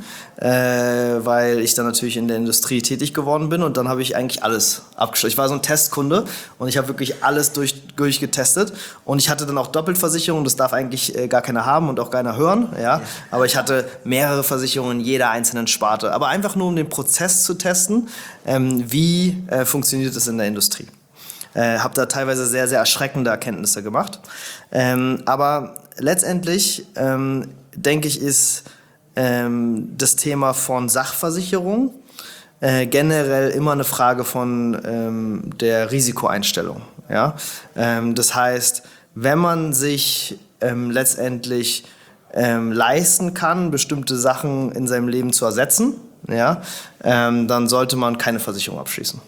weil ich dann natürlich in der Industrie tätig geworden bin und dann habe ich eigentlich alles abgeschlossen. Ich war so ein Testkunde und ich habe wirklich alles durchgetestet und ich hatte dann auch Doppelversicherung, das darf eigentlich gar keiner haben und auch keiner hören, ja. Aber ich hatte mehrere Versicherungen in jeder einzelnen Sparte, aber einfach nur um den Prozess zu testen, wie funktioniert es in der Industrie. Habe da teilweise sehr, sehr erschreckende Erkenntnisse gemacht, aber letztendlich, denke ich, ist das Thema von Sachversicherung generell immer eine Frage von der Risikoeinstellung. Ja? Das heißt, wenn man sich letztendlich leisten kann, bestimmte Sachen in seinem Leben zu ersetzen, ja, dann sollte man keine Versicherung abschließen.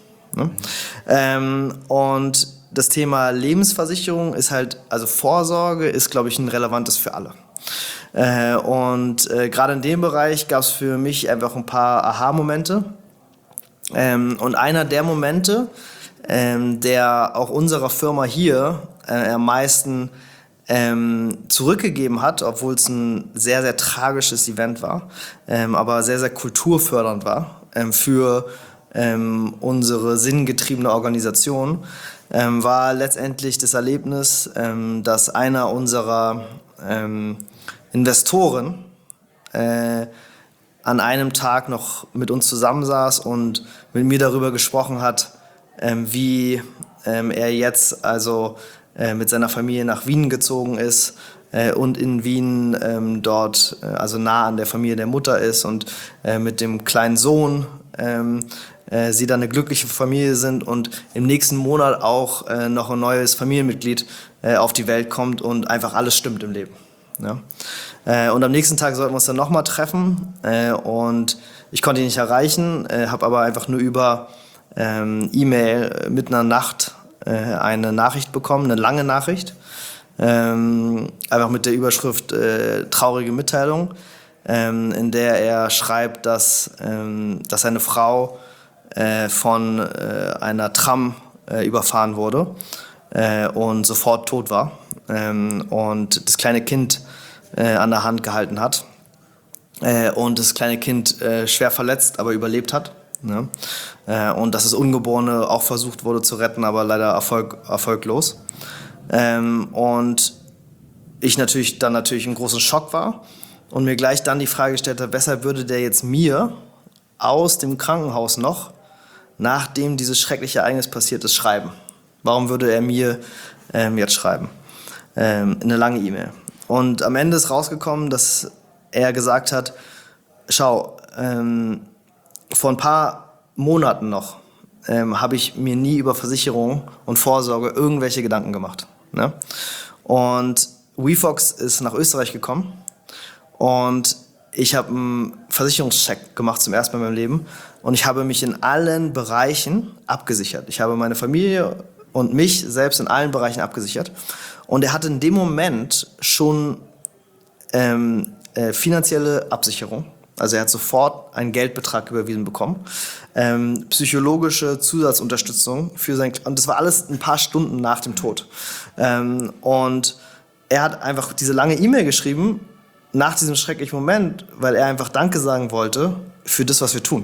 Ne? Und das Thema Lebensversicherung ist halt, also Vorsorge ist, glaube ich, ein relevantes für alle. Und gerade in dem Bereich gab es für mich einfach ein paar Aha-Momente. Und einer der Momente, der auch unserer Firma hier am meisten zurückgegeben hat, obwohl es ein sehr, sehr tragisches Event war, aber sehr, sehr kulturfördernd war für unsere sinngetriebene Organisation, war letztendlich das Erlebnis, dass einer unserer Investoren an einem Tag noch mit uns zusammensaß und mit mir darüber gesprochen hat, wie er jetzt also mit seiner Familie nach Wien gezogen ist und in Wien dort also nah an der Familie der Mutter ist und mit dem kleinen Sohn sie dann eine glückliche Familie sind und im nächsten Monat auch noch ein neues Familienmitglied auf die Welt kommt und einfach alles stimmt im Leben. Ja? Und am nächsten Tag sollten wir uns dann nochmal treffen und ich konnte ihn nicht erreichen, habe aber einfach nur über E-Mail mitten in der Nacht eine Nachricht bekommen, eine lange Nachricht, einfach mit der Überschrift traurige Mitteilung, in der er schreibt, dass seine Frau von einer Tram überfahren wurde und sofort tot war und das kleine Kind an der Hand gehalten hat und das kleine Kind schwer verletzt, aber überlebt hat. Ne? Und dass das Ungeborene auch versucht wurde zu retten, aber leider erfolglos. Und ich dann natürlich im großen Schock war und mir gleich dann die Frage gestellt habe, weshalb würde der jetzt mir aus dem Krankenhaus noch, nachdem dieses schreckliche Ereignis passiert ist, schreiben? Warum würde er mir jetzt schreiben? Eine lange E-Mail. Und am Ende ist rausgekommen, dass er gesagt hat, schau, vor ein paar Monaten noch habe ich mir nie über Versicherung und Vorsorge irgendwelche Gedanken gemacht. Ne? Und WeFox ist nach Österreich gekommen und ich habe einen Versicherungscheck gemacht zum ersten Mal in meinem Leben und ich habe mich in allen Bereichen abgesichert. Ich habe meine Familie und mich selbst in allen Bereichen abgesichert. Und er hatte in dem Moment schon finanzielle Absicherung. Also er hat sofort einen Geldbetrag überwiesen bekommen. Psychologische Zusatzunterstützung und das war alles ein paar Stunden nach dem Tod. Und er hat einfach diese lange E-Mail geschrieben, nach diesem schrecklichen Moment, weil er einfach Danke sagen wollte für das, was wir tun.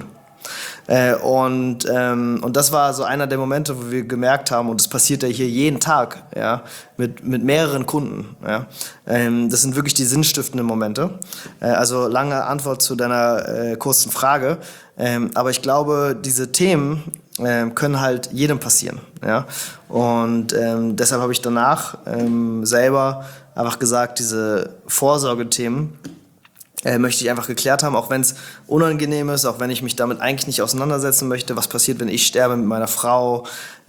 Und das war so einer der Momente, wo wir gemerkt haben, und das passiert ja hier jeden Tag, ja, mit mehreren Kunden. Ja. Das sind wirklich die sinnstiftenden Momente. Also lange Antwort zu deiner kurzen Frage. Aber ich glaube, diese Themen können halt jedem passieren. Ja. Und deshalb habe ich danach selber einfach gesagt, diese Vorsorgethemen möchte ich einfach geklärt haben, auch wenn es unangenehm ist, auch wenn ich mich damit eigentlich nicht auseinandersetzen möchte, was passiert, wenn ich sterbe mit meiner Frau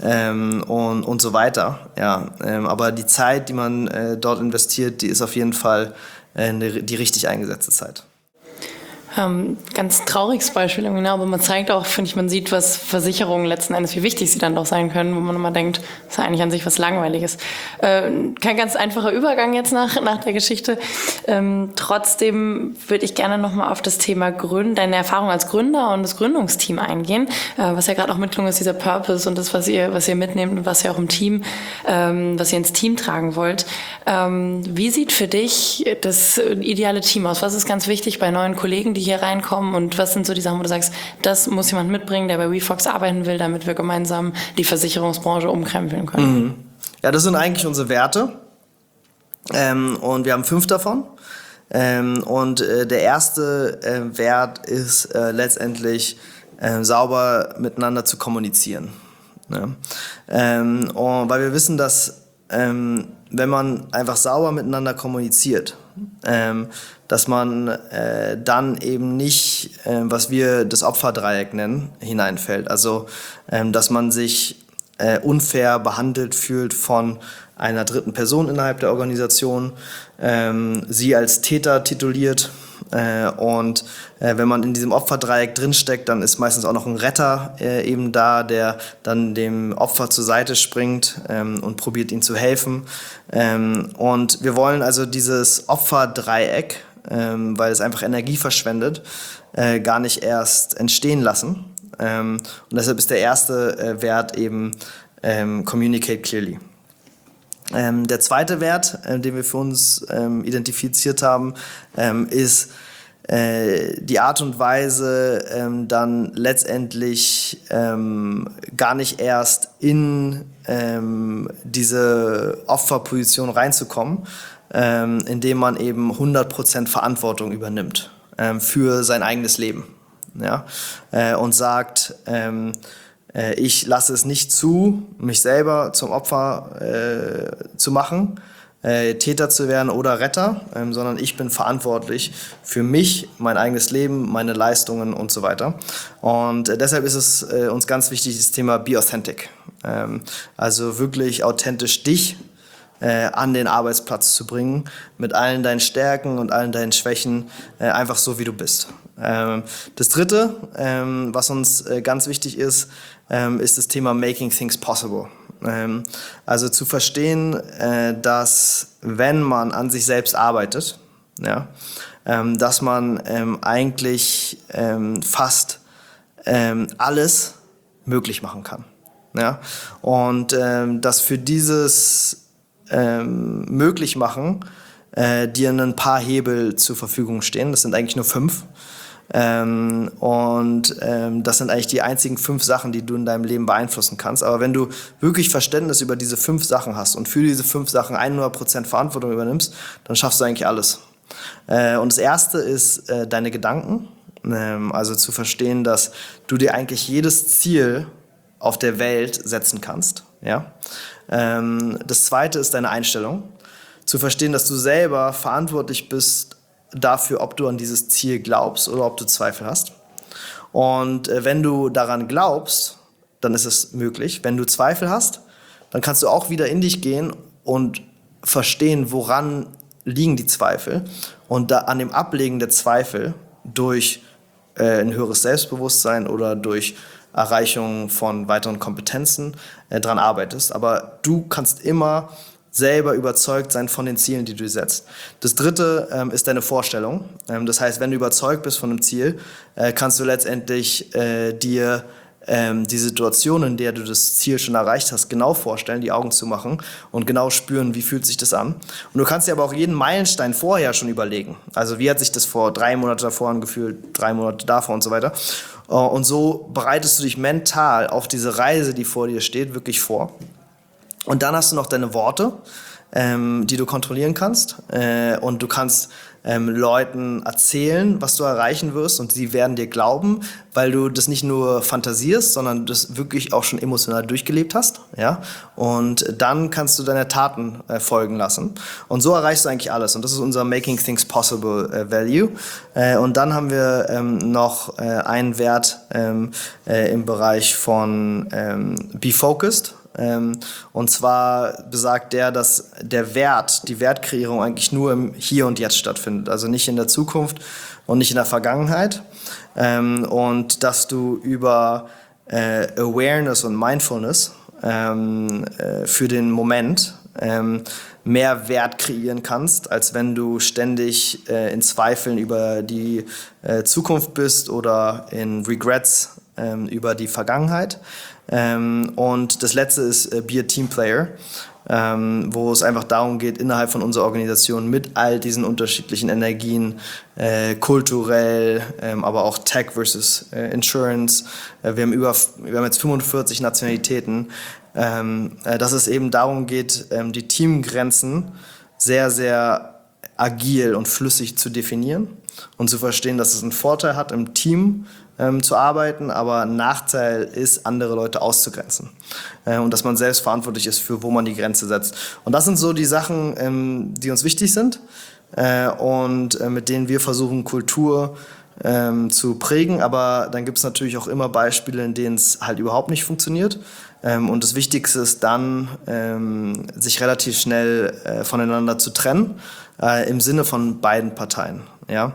und so weiter. Ja, aber die Zeit, die man dort investiert, die ist auf jeden Fall die richtig eingesetzte Zeit. Ganz trauriges Beispiel, genau, aber man zeigt auch, finde ich, man sieht, was Versicherungen letzten Endes, wie wichtig sie dann doch sein können, wo man immer denkt, das ist ja eigentlich an sich was Langweiliges. Kein ganz einfacher Übergang jetzt nach der Geschichte. Trotzdem würde ich gerne nochmal auf das Thema deine Erfahrung als Gründer und das Gründungsteam eingehen, was ja gerade auch mitgelungen ist, dieser Purpose und das, was ihr mitnehmt und was ihr auch im Team, was ihr ins Team tragen wollt. Wie sieht für dich das ideale Team aus? Was ist ganz wichtig bei neuen Kollegen, die hier reinkommen, und was sind so die Sachen, wo du sagst, das muss jemand mitbringen, der bei WeFox arbeiten will, damit wir gemeinsam die Versicherungsbranche umkrempeln können? Mhm. Ja, das sind eigentlich unsere Werte und wir haben 5 davon und der erste Wert ist letztendlich sauber miteinander zu kommunizieren. Ja? Und weil wir wissen, dass wenn man einfach sauber miteinander kommuniziert, dass man dann eben nicht, was wir das Opferdreieck nennen, hineinfällt. Also, dass man sich unfair behandelt fühlt von einer dritten Person innerhalb der Organisation, sie als Täter tituliert. Und wenn man in diesem Opferdreieck drinsteckt, dann ist meistens auch noch ein Retter eben da, der dann dem Opfer zur Seite springt und probiert, ihm zu helfen. Und wir wollen also dieses Opferdreieck, weil es einfach Energie verschwendet, gar nicht erst entstehen lassen. Und deshalb ist der erste Wert eben Communicate clearly. Der zweite Wert, den wir für uns identifiziert haben, ist die Art und Weise, dann letztendlich gar nicht erst in diese Opferposition reinzukommen, indem man eben 100% Verantwortung übernimmt für sein eigenes Leben. Ja? Und sagt, ich lasse es nicht zu, mich selber zum Opfer zu machen, Täter zu werden oder Retter, sondern ich bin verantwortlich für mich, mein eigenes Leben, meine Leistungen und so weiter. Und deshalb ist es uns ganz wichtig, das Thema Be Authentic. Also wirklich authentisch dich an den Arbeitsplatz zu bringen, mit allen deinen Stärken und allen deinen Schwächen, einfach so, wie du bist. Das dritte, was uns ganz wichtig ist das Thema Making Things Possible. Also zu verstehen, dass wenn man an sich selbst arbeitet, ja, dass man eigentlich fast alles möglich machen kann. Ja? Und dass für dieses Möglichmachen dir ein paar Hebel zur Verfügung stehen. Das sind eigentlich nur 5. Das sind eigentlich die einzigen 5 Sachen, die du in deinem Leben beeinflussen kannst. Aber wenn du wirklich Verständnis über diese 5 Sachen hast und für diese 5 Sachen 100% Verantwortung übernimmst, dann schaffst du eigentlich alles. Und das erste ist deine Gedanken. Also zu verstehen, dass du dir eigentlich jedes Ziel auf der Welt setzen kannst. Ja? Das zweite ist deine Einstellung. Zu verstehen, dass du selber verantwortlich bist dafür, ob du an dieses Ziel glaubst oder ob du Zweifel hast. Und wenn du daran glaubst, dann ist es möglich. Wenn du Zweifel hast, dann kannst du auch wieder in dich gehen und verstehen, woran liegen die Zweifel. Und da an dem Ablegen der Zweifel durch ein höheres Selbstbewusstsein oder durch Erreichung von weiteren Kompetenzen dran arbeitest. Aber du kannst immer selber überzeugt sein von den Zielen, die du setzt. Das dritte ist deine Vorstellung. Das heißt, wenn du überzeugt bist von einem Ziel, kannst du letztendlich dir die Situation, in der du das Ziel schon erreicht hast, genau vorstellen, die Augen zu machen und genau spüren, wie fühlt sich das an. Und du kannst dir aber auch jeden Meilenstein vorher schon überlegen. Also wie hat sich das vor 3 Monaten davor angefühlt, 3 Monate davor und so weiter. Und so bereitest du dich mental auf diese Reise, die vor dir steht, wirklich vor. Und dann hast du noch deine Worte, die du kontrollieren kannst. Und du kannst Leuten erzählen, was du erreichen wirst, und sie werden dir glauben, weil du das nicht nur fantasierst, sondern das wirklich auch schon emotional durchgelebt hast. Ja? Und dann kannst du deine Taten folgen lassen. Und so erreichst du eigentlich alles. Und das ist unser Making Things Possible Value. Und dann haben wir noch einen Wert im Bereich von Be Focused. Und zwar besagt der, dass der Wert, die Wertkreierung eigentlich nur im Hier und Jetzt stattfindet, also nicht in der Zukunft und nicht in der Vergangenheit. Und dass du über Awareness und Mindfulness für den Moment mehr Wert kreieren kannst, als wenn du ständig in Zweifeln über die Zukunft bist oder in Regrets über die Vergangenheit. Und das letzte ist Be a Team Player, wo es einfach darum geht, innerhalb von unserer Organisation mit all diesen unterschiedlichen Energien, kulturell, aber auch Tech versus Insurance, wir haben jetzt 45 Nationalitäten, dass es eben darum geht, die Teamgrenzen sehr, sehr agil und flüssig zu definieren und zu verstehen, dass es einen Vorteil hat, im Team zu arbeiten, aber ein Nachteil ist, andere Leute auszugrenzen. Und dass man selbst verantwortlich ist für, wo man die Grenze setzt. Und das sind so die Sachen, die uns wichtig sind und mit denen wir versuchen, Kultur zu prägen. Aber dann gibt es natürlich auch immer Beispiele, in denen es halt überhaupt nicht funktioniert. Und das Wichtigste ist dann, sich relativ schnell voneinander zu trennen, im Sinne von beiden Parteien. Ja?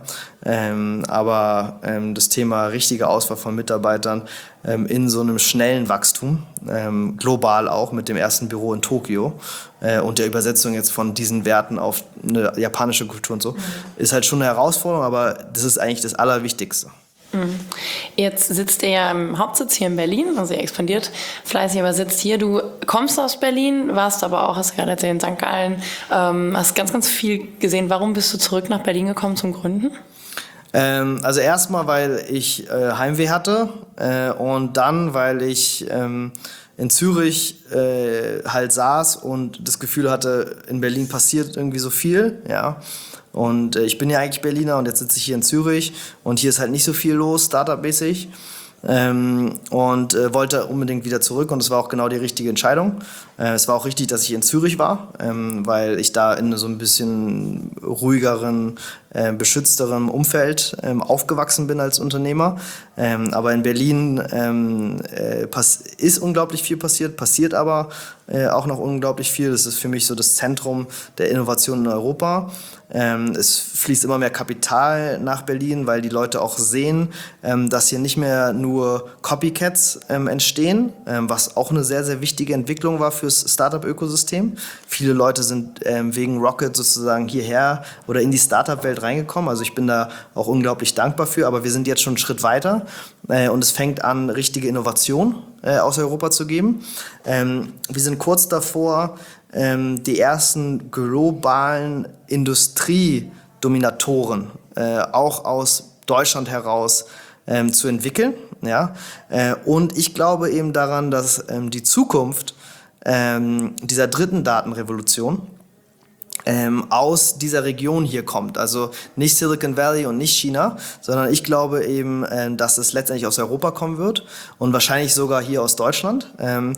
Aber das Thema richtige Auswahl von Mitarbeitern in so einem schnellen Wachstum, global auch mit dem ersten Büro in Tokio und der Übersetzung jetzt von diesen Werten auf eine japanische Kultur und so, ist halt schon eine Herausforderung, aber das ist eigentlich das Allerwichtigste. Jetzt sitzt ihr ja im Hauptsitz hier in Berlin, also ihr expandiert fleißig, aber sitzt hier. Du kommst aus Berlin, warst aber auch, hast du gerade erzählt, in St. Gallen, hast ganz, ganz viel gesehen. Warum bist du zurück nach Berlin gekommen zum Gründen? Also erstmal, weil ich Heimweh hatte und dann, weil ich in Zürich halt saß und das Gefühl hatte, in Berlin passiert irgendwie so viel, ja. Und ich bin ja eigentlich Berliner und jetzt sitze ich hier in Zürich und hier ist halt nicht so viel los, Startup-mäßig. Und wollte unbedingt wieder zurück und es war auch genau die richtige Entscheidung. Es war auch richtig, dass ich in Zürich war, weil ich da in so ein bisschen ruhigeren, beschützterem Umfeld aufgewachsen bin als Unternehmer. Aber in Berlin ist unglaublich viel passiert aber auch noch unglaublich viel. Das ist für mich so das Zentrum der Innovation in Europa. Es fließt immer mehr Kapital nach Berlin, weil die Leute auch sehen, dass hier nicht mehr nur Copycats entstehen, was auch eine sehr, sehr wichtige Entwicklung war fürs Startup-Ökosystem. Viele Leute sind wegen Rocket sozusagen hierher oder in die Startup-Welt reingekommen. Also ich bin da auch unglaublich dankbar für, aber wir sind jetzt schon einen Schritt weiter und es fängt an, richtige Innovation aus Europa zu geben. Wir sind kurz davor, die ersten globalen Industriedominatoren auch aus Deutschland heraus zu entwickeln. Ja? Und ich glaube eben daran, dass die Zukunft dieser dritten Datenrevolution aus dieser Region hier kommt. Also nicht Silicon Valley und nicht China, sondern ich glaube eben, dass es letztendlich aus Europa kommen wird und wahrscheinlich sogar hier aus Deutschland.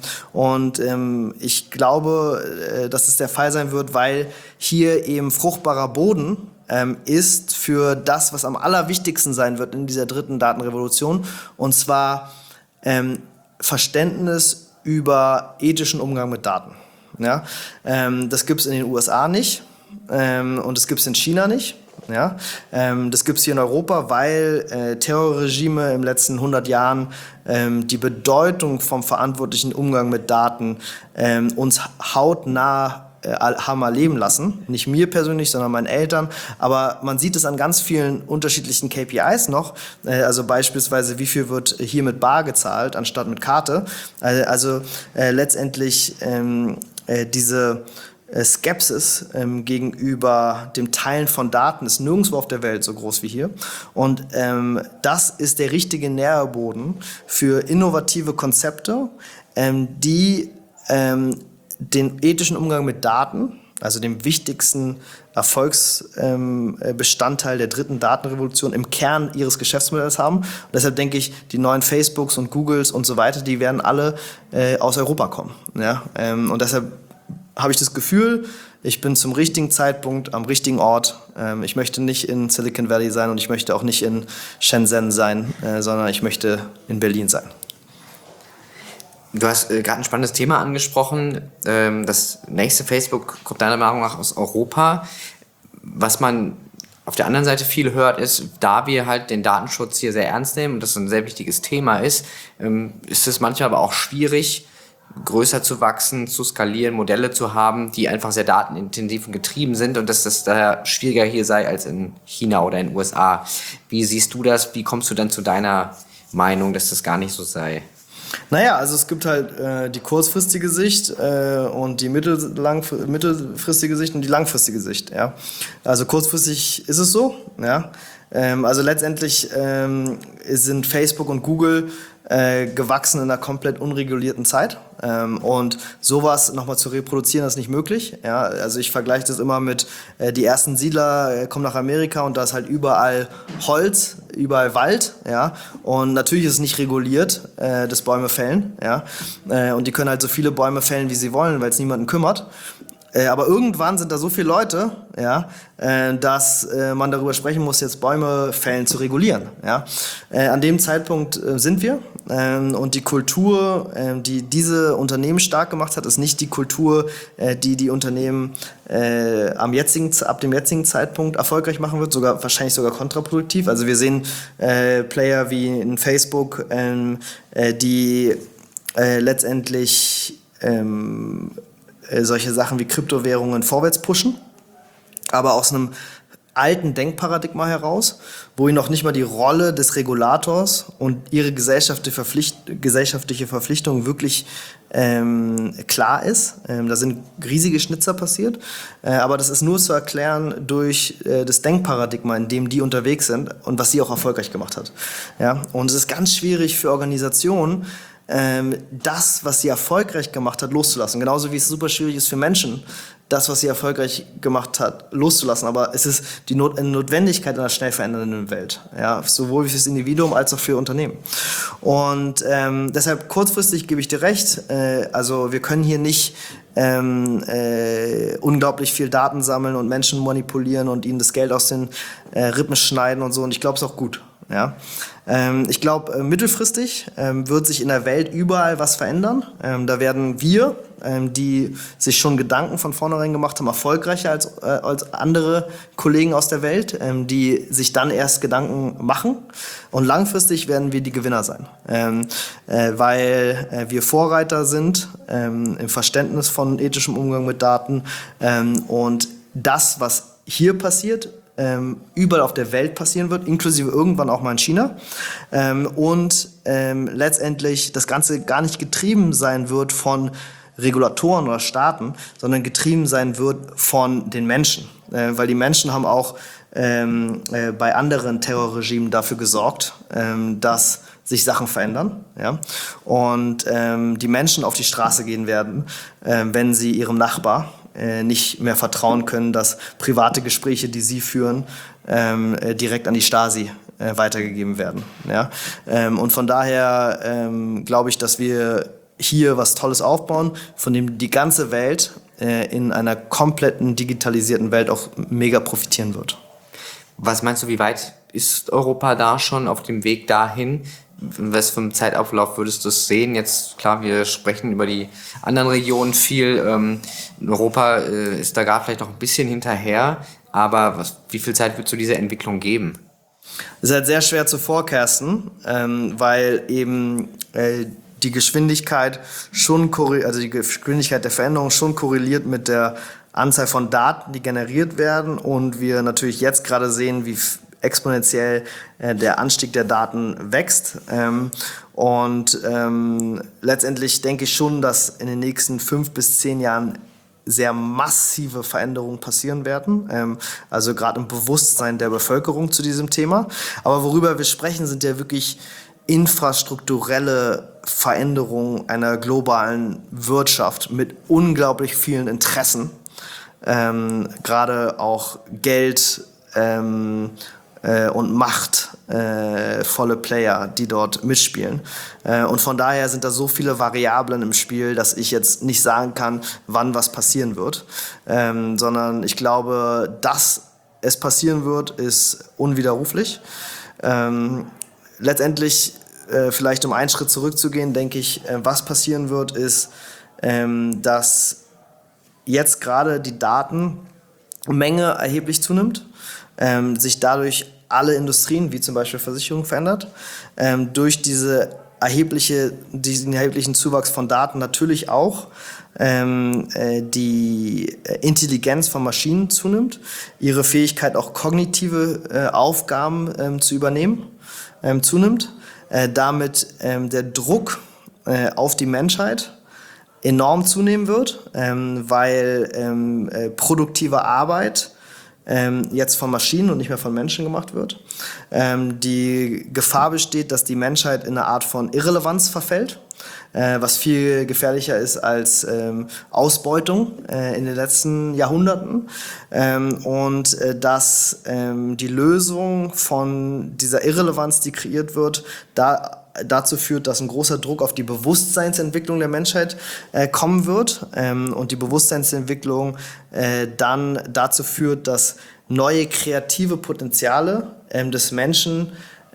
Ich glaube, dass es der Fall sein wird, weil hier eben fruchtbarer Boden ist für das, was am allerwichtigsten sein wird in dieser dritten Datenrevolution, und zwar Verständnis über ethischen Umgang mit Daten. Ja? Das gibt es in den USA nicht und das gibt es in China nicht. Ja? Das gibt es hier in Europa, weil Terrorregime im letzten 100 Jahren die Bedeutung vom verantwortlichen Umgang mit Daten uns hautnah haben erleben lassen. Nicht mir persönlich, sondern meinen Eltern. Aber man sieht es an ganz vielen unterschiedlichen KPIs noch. Also beispielsweise, wie viel wird hier mit Bar gezahlt, anstatt mit Karte. Also letztendlich diese Skepsis gegenüber dem Teilen von Daten ist nirgendwo auf der Welt so groß wie hier. Und das ist der richtige Nährboden für innovative Konzepte, die den ethischen Umgang mit Daten, also dem wichtigsten Erfolgsbestandteil der dritten Datenrevolution, im Kern ihres Geschäftsmodells haben. Und deshalb denke ich, die neuen Facebooks und Googles und so weiter, die werden alle aus Europa kommen. Ja? Und deshalb habe ich das Gefühl, ich bin zum richtigen Zeitpunkt am richtigen Ort. Ich möchte nicht in Silicon Valley sein und ich möchte auch nicht in Shenzhen sein, sondern ich möchte in Berlin sein. Du hast gerade ein spannendes Thema angesprochen. Das nächste Facebook kommt deiner Meinung nach aus Europa. Was man auf der anderen Seite viel hört, ist, da wir halt den Datenschutz hier sehr ernst nehmen und das ein sehr wichtiges Thema ist es manchmal aber auch schwierig, größer zu wachsen, zu skalieren, Modelle zu haben, die einfach sehr datenintensiv und getrieben sind und dass das daher schwieriger hier sei als in China oder in den USA. Wie siehst du das? Wie kommst du dann zu deiner Meinung, dass das gar nicht so sei? Naja, also es gibt halt die kurzfristige Sicht und die mittelfristige Sicht und die langfristige Sicht. Ja? Also kurzfristig ist es so. Ja? Also letztendlich sind Facebook und Google gewachsen in einer komplett unregulierten Zeit. Und sowas nochmal zu reproduzieren, ist nicht möglich. Ja, also ich vergleiche das immer mit, die ersten Siedler kommen nach Amerika und da ist halt überall Holz, überall Wald. Ja, und natürlich ist es nicht reguliert, das Bäume fällen. Ja, und die können halt so viele Bäume fällen, wie sie wollen, weil es niemanden kümmert. Aber irgendwann sind da so viele Leute, ja, dass man darüber sprechen muss, jetzt Bäume fällen zu regulieren. Ja. An dem Zeitpunkt sind wir. Und die Kultur, die diese Unternehmen stark gemacht hat, ist nicht die Kultur, die die Unternehmen ab dem jetzigen Zeitpunkt erfolgreich machen wird, wahrscheinlich sogar kontraproduktiv. Also wir sehen Player wie in Facebook, die letztendlich solche Sachen wie Kryptowährungen vorwärts pushen, aber aus einem alten Denkparadigma heraus, wo ihnen noch nicht mal die Rolle des Regulators und ihre gesellschaftliche Verpflichtung wirklich klar ist. Da sind riesige Schnitzer passiert, aber das ist nur zu erklären durch das Denkparadigma, in dem die unterwegs sind und was sie auch erfolgreich gemacht hat. Ja? Und es ist ganz schwierig für Organisationen, das, was sie erfolgreich gemacht hat, loszulassen. Genauso wie es super schwierig ist für Menschen, das, was sie erfolgreich gemacht hat, loszulassen. Aber es ist die Notwendigkeit in einer schnell verändernden Welt. Ja, sowohl für das Individuum als auch für Unternehmen. Und deshalb kurzfristig gebe ich dir recht. Also wir können hier nicht unglaublich viel Daten sammeln und Menschen manipulieren und ihnen das Geld aus den Rippen schneiden und so. Und ich glaube, es ist auch gut. Ja. Ich glaube, mittelfristig wird sich in der Welt überall was verändern. Da werden wir, die sich schon Gedanken von vornherein gemacht haben, erfolgreicher als andere Kollegen aus der Welt, die sich dann erst Gedanken machen. Und langfristig werden wir die Gewinner sein, weil wir Vorreiter sind im Verständnis von ethischem Umgang mit Daten. Und das, was hier passiert, überall auf der Welt passieren wird, inklusive irgendwann auch mal in China. Und letztendlich das Ganze gar nicht getrieben sein wird von Regulatoren oder Staaten, sondern getrieben sein wird von den Menschen. Weil die Menschen haben auch bei anderen Terrorregimen dafür gesorgt, dass sich Sachen verändern. Ja? Und die Menschen auf die Straße gehen werden, wenn sie ihrem Nachbar nicht mehr vertrauen können, dass private Gespräche, die sie führen, direkt an die Stasi weitergegeben werden. Ja? Und von daher glaube ich, dass wir hier was Tolles aufbauen, von dem die ganze Welt in einer kompletten digitalisierten Welt auch mega profitieren wird. Was meinst du, wie weit ist Europa da schon auf dem Weg dahin? Was für einen Zeitablauf würdest du es sehen? Jetzt, klar, wir sprechen über die anderen Regionen viel. Europa ist da gerade vielleicht noch ein bisschen hinterher. aber wie viel Zeit wird es zu dieser Entwicklung geben? Es ist halt sehr schwer zu forecasten, weil eben die Geschwindigkeit die Geschwindigkeit der Veränderung schon korreliert mit der Anzahl von Daten, die generiert werden, und wir natürlich jetzt gerade sehen, wie exponentiell der Anstieg der Daten wächst. Letztendlich denke ich schon, dass in den nächsten 5 bis 10 Jahren sehr massive Veränderungen passieren werden, also gerade im Bewusstsein der Bevölkerung zu diesem Thema. Aber worüber wir sprechen, sind ja wirklich infrastrukturelle Veränderungen einer globalen Wirtschaft mit unglaublich vielen Interessen, gerade auch Geld und machtvolle Player, die dort mitspielen. Und von daher sind da so viele Variablen im Spiel, dass ich jetzt nicht sagen kann, wann was passieren wird, sondern ich glaube, dass es passieren wird, ist unwiderruflich. Letztendlich, vielleicht um einen Schritt zurückzugehen, denke ich, was passieren wird, ist, dass jetzt gerade die Datenmenge erheblich zunimmt, sich dadurch alle Industrien, wie zum Beispiel Versicherung, verändert, durch diesen erheblichen Zuwachs von Daten natürlich auch die Intelligenz von Maschinen zunimmt, ihre Fähigkeit auch kognitive Aufgaben zu übernehmen zunimmt, damit der Druck auf die Menschheit enorm zunehmen wird, weil produktive Arbeit jetzt von Maschinen und nicht mehr von Menschen gemacht wird. Die Gefahr besteht, dass die Menschheit in eine Art von Irrelevanz verfällt, was viel gefährlicher ist als Ausbeutung in den letzten Jahrhunderten, und dass die Lösung von dieser Irrelevanz, die kreiert wird, dazu führt, dass ein großer Druck auf die Bewusstseinsentwicklung der Menschheit kommen wird, und die Bewusstseinsentwicklung dann dazu führt, dass neue kreative Potenziale des Menschen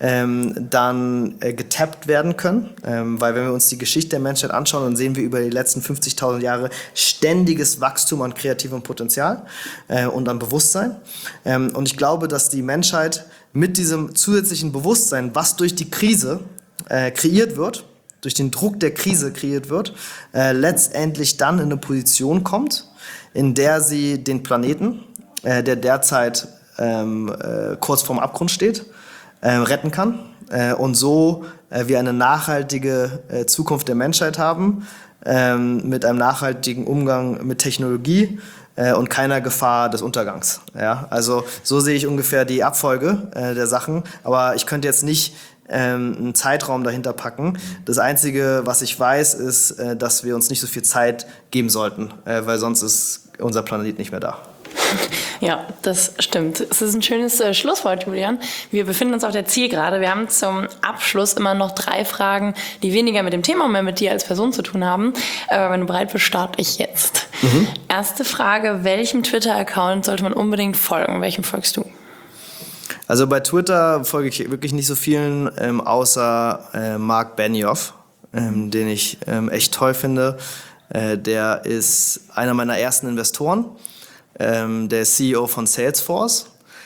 dann getappt werden können, weil wenn wir uns die Geschichte der Menschheit anschauen, dann sehen wir über die letzten 50.000 Jahre ständiges Wachstum an kreativem Potenzial und an Bewusstsein, und ich glaube, dass die Menschheit mit diesem zusätzlichen Bewusstsein, was durch die Krise kreiert wird, durch den Druck der Krise kreiert wird, letztendlich dann in eine Position kommt, in der sie den Planeten, der derzeit kurz vorm Abgrund steht, retten kann, und so wir eine nachhaltige Zukunft der Menschheit haben, mit einem nachhaltigen Umgang mit Technologie und keiner Gefahr des Untergangs. Ja? Also so sehe ich ungefähr die Abfolge der Sachen, aber ich könnte jetzt nicht einen Zeitraum dahinter packen. Das Einzige, was ich weiß, ist, dass wir uns nicht so viel Zeit geben sollten, weil sonst ist unser Planet nicht mehr da. Ja, das stimmt. Es ist ein schönes Schlusswort, Julian. Wir befinden uns auf der Zielgerade. Wir haben zum Abschluss immer noch 3 Fragen, die weniger mit dem Thema und mehr mit dir als Person zu tun haben. Wenn du bereit bist, starte ich jetzt. Erste Frage: Welchem Twitter-Account sollte man unbedingt folgen? Welchem folgst du? Also bei Twitter folge ich wirklich nicht so vielen, außer Mark Benioff, den ich echt toll finde. Der ist einer meiner ersten Investoren. Der ist CEO von Salesforce,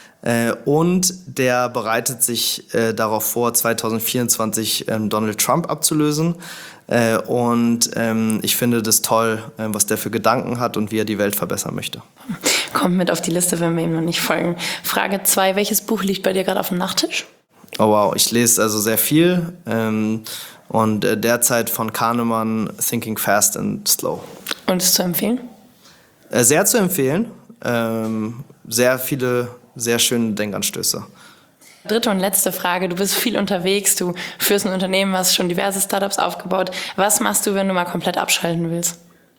und der bereitet sich darauf vor, 2024 Donald Trump abzulösen. Ich finde das toll, was der für Gedanken hat und wie er die Welt verbessern möchte. Kommt mit auf die Liste, wenn wir ihm noch nicht folgen. Frage 2: Welches Buch liegt bei dir gerade auf dem Nachttisch? Oh wow, ich lese also sehr viel, und derzeit von Kahnemann Thinking Fast and Slow. Und ist zu empfehlen? Sehr zu empfehlen. Sehr viele, sehr schöne Denkanstöße. Dritte und letzte Frage: Du bist viel unterwegs, du führst ein Unternehmen, hast schon diverse Startups aufgebaut. Was machst du, wenn du mal komplett abschalten willst?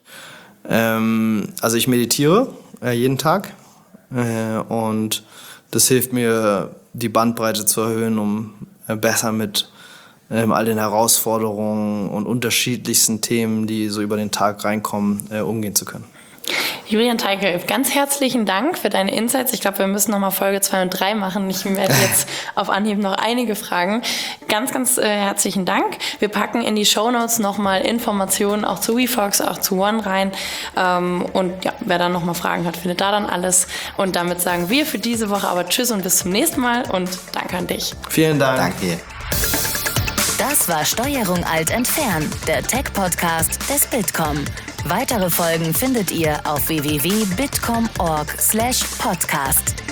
Also ich meditiere jeden Tag, und das hilft mir, die Bandbreite zu erhöhen, um besser mit all den Herausforderungen und unterschiedlichsten Themen, die so über den Tag reinkommen, umgehen zu können. Julian Teike, ganz herzlichen Dank für deine Insights. Ich glaube, wir müssen nochmal Folge 2 und 3 machen. Ich werde jetzt auf Anhieb noch einige fragen. Ganz, ganz herzlichen Dank. Wir packen in die Shownotes nochmal Informationen auch zu WeFox, auch zu One rein. Und ja, wer dann nochmal Fragen hat, findet da dann alles. Und damit sagen wir für diese Woche aber Tschüss und bis zum nächsten Mal und danke an dich. Vielen Dank. Danke. Das war Steuerung Alt entfernen, der Tech-Podcast des Bitkom. Weitere Folgen findet ihr auf www.bitkom.org/podcast.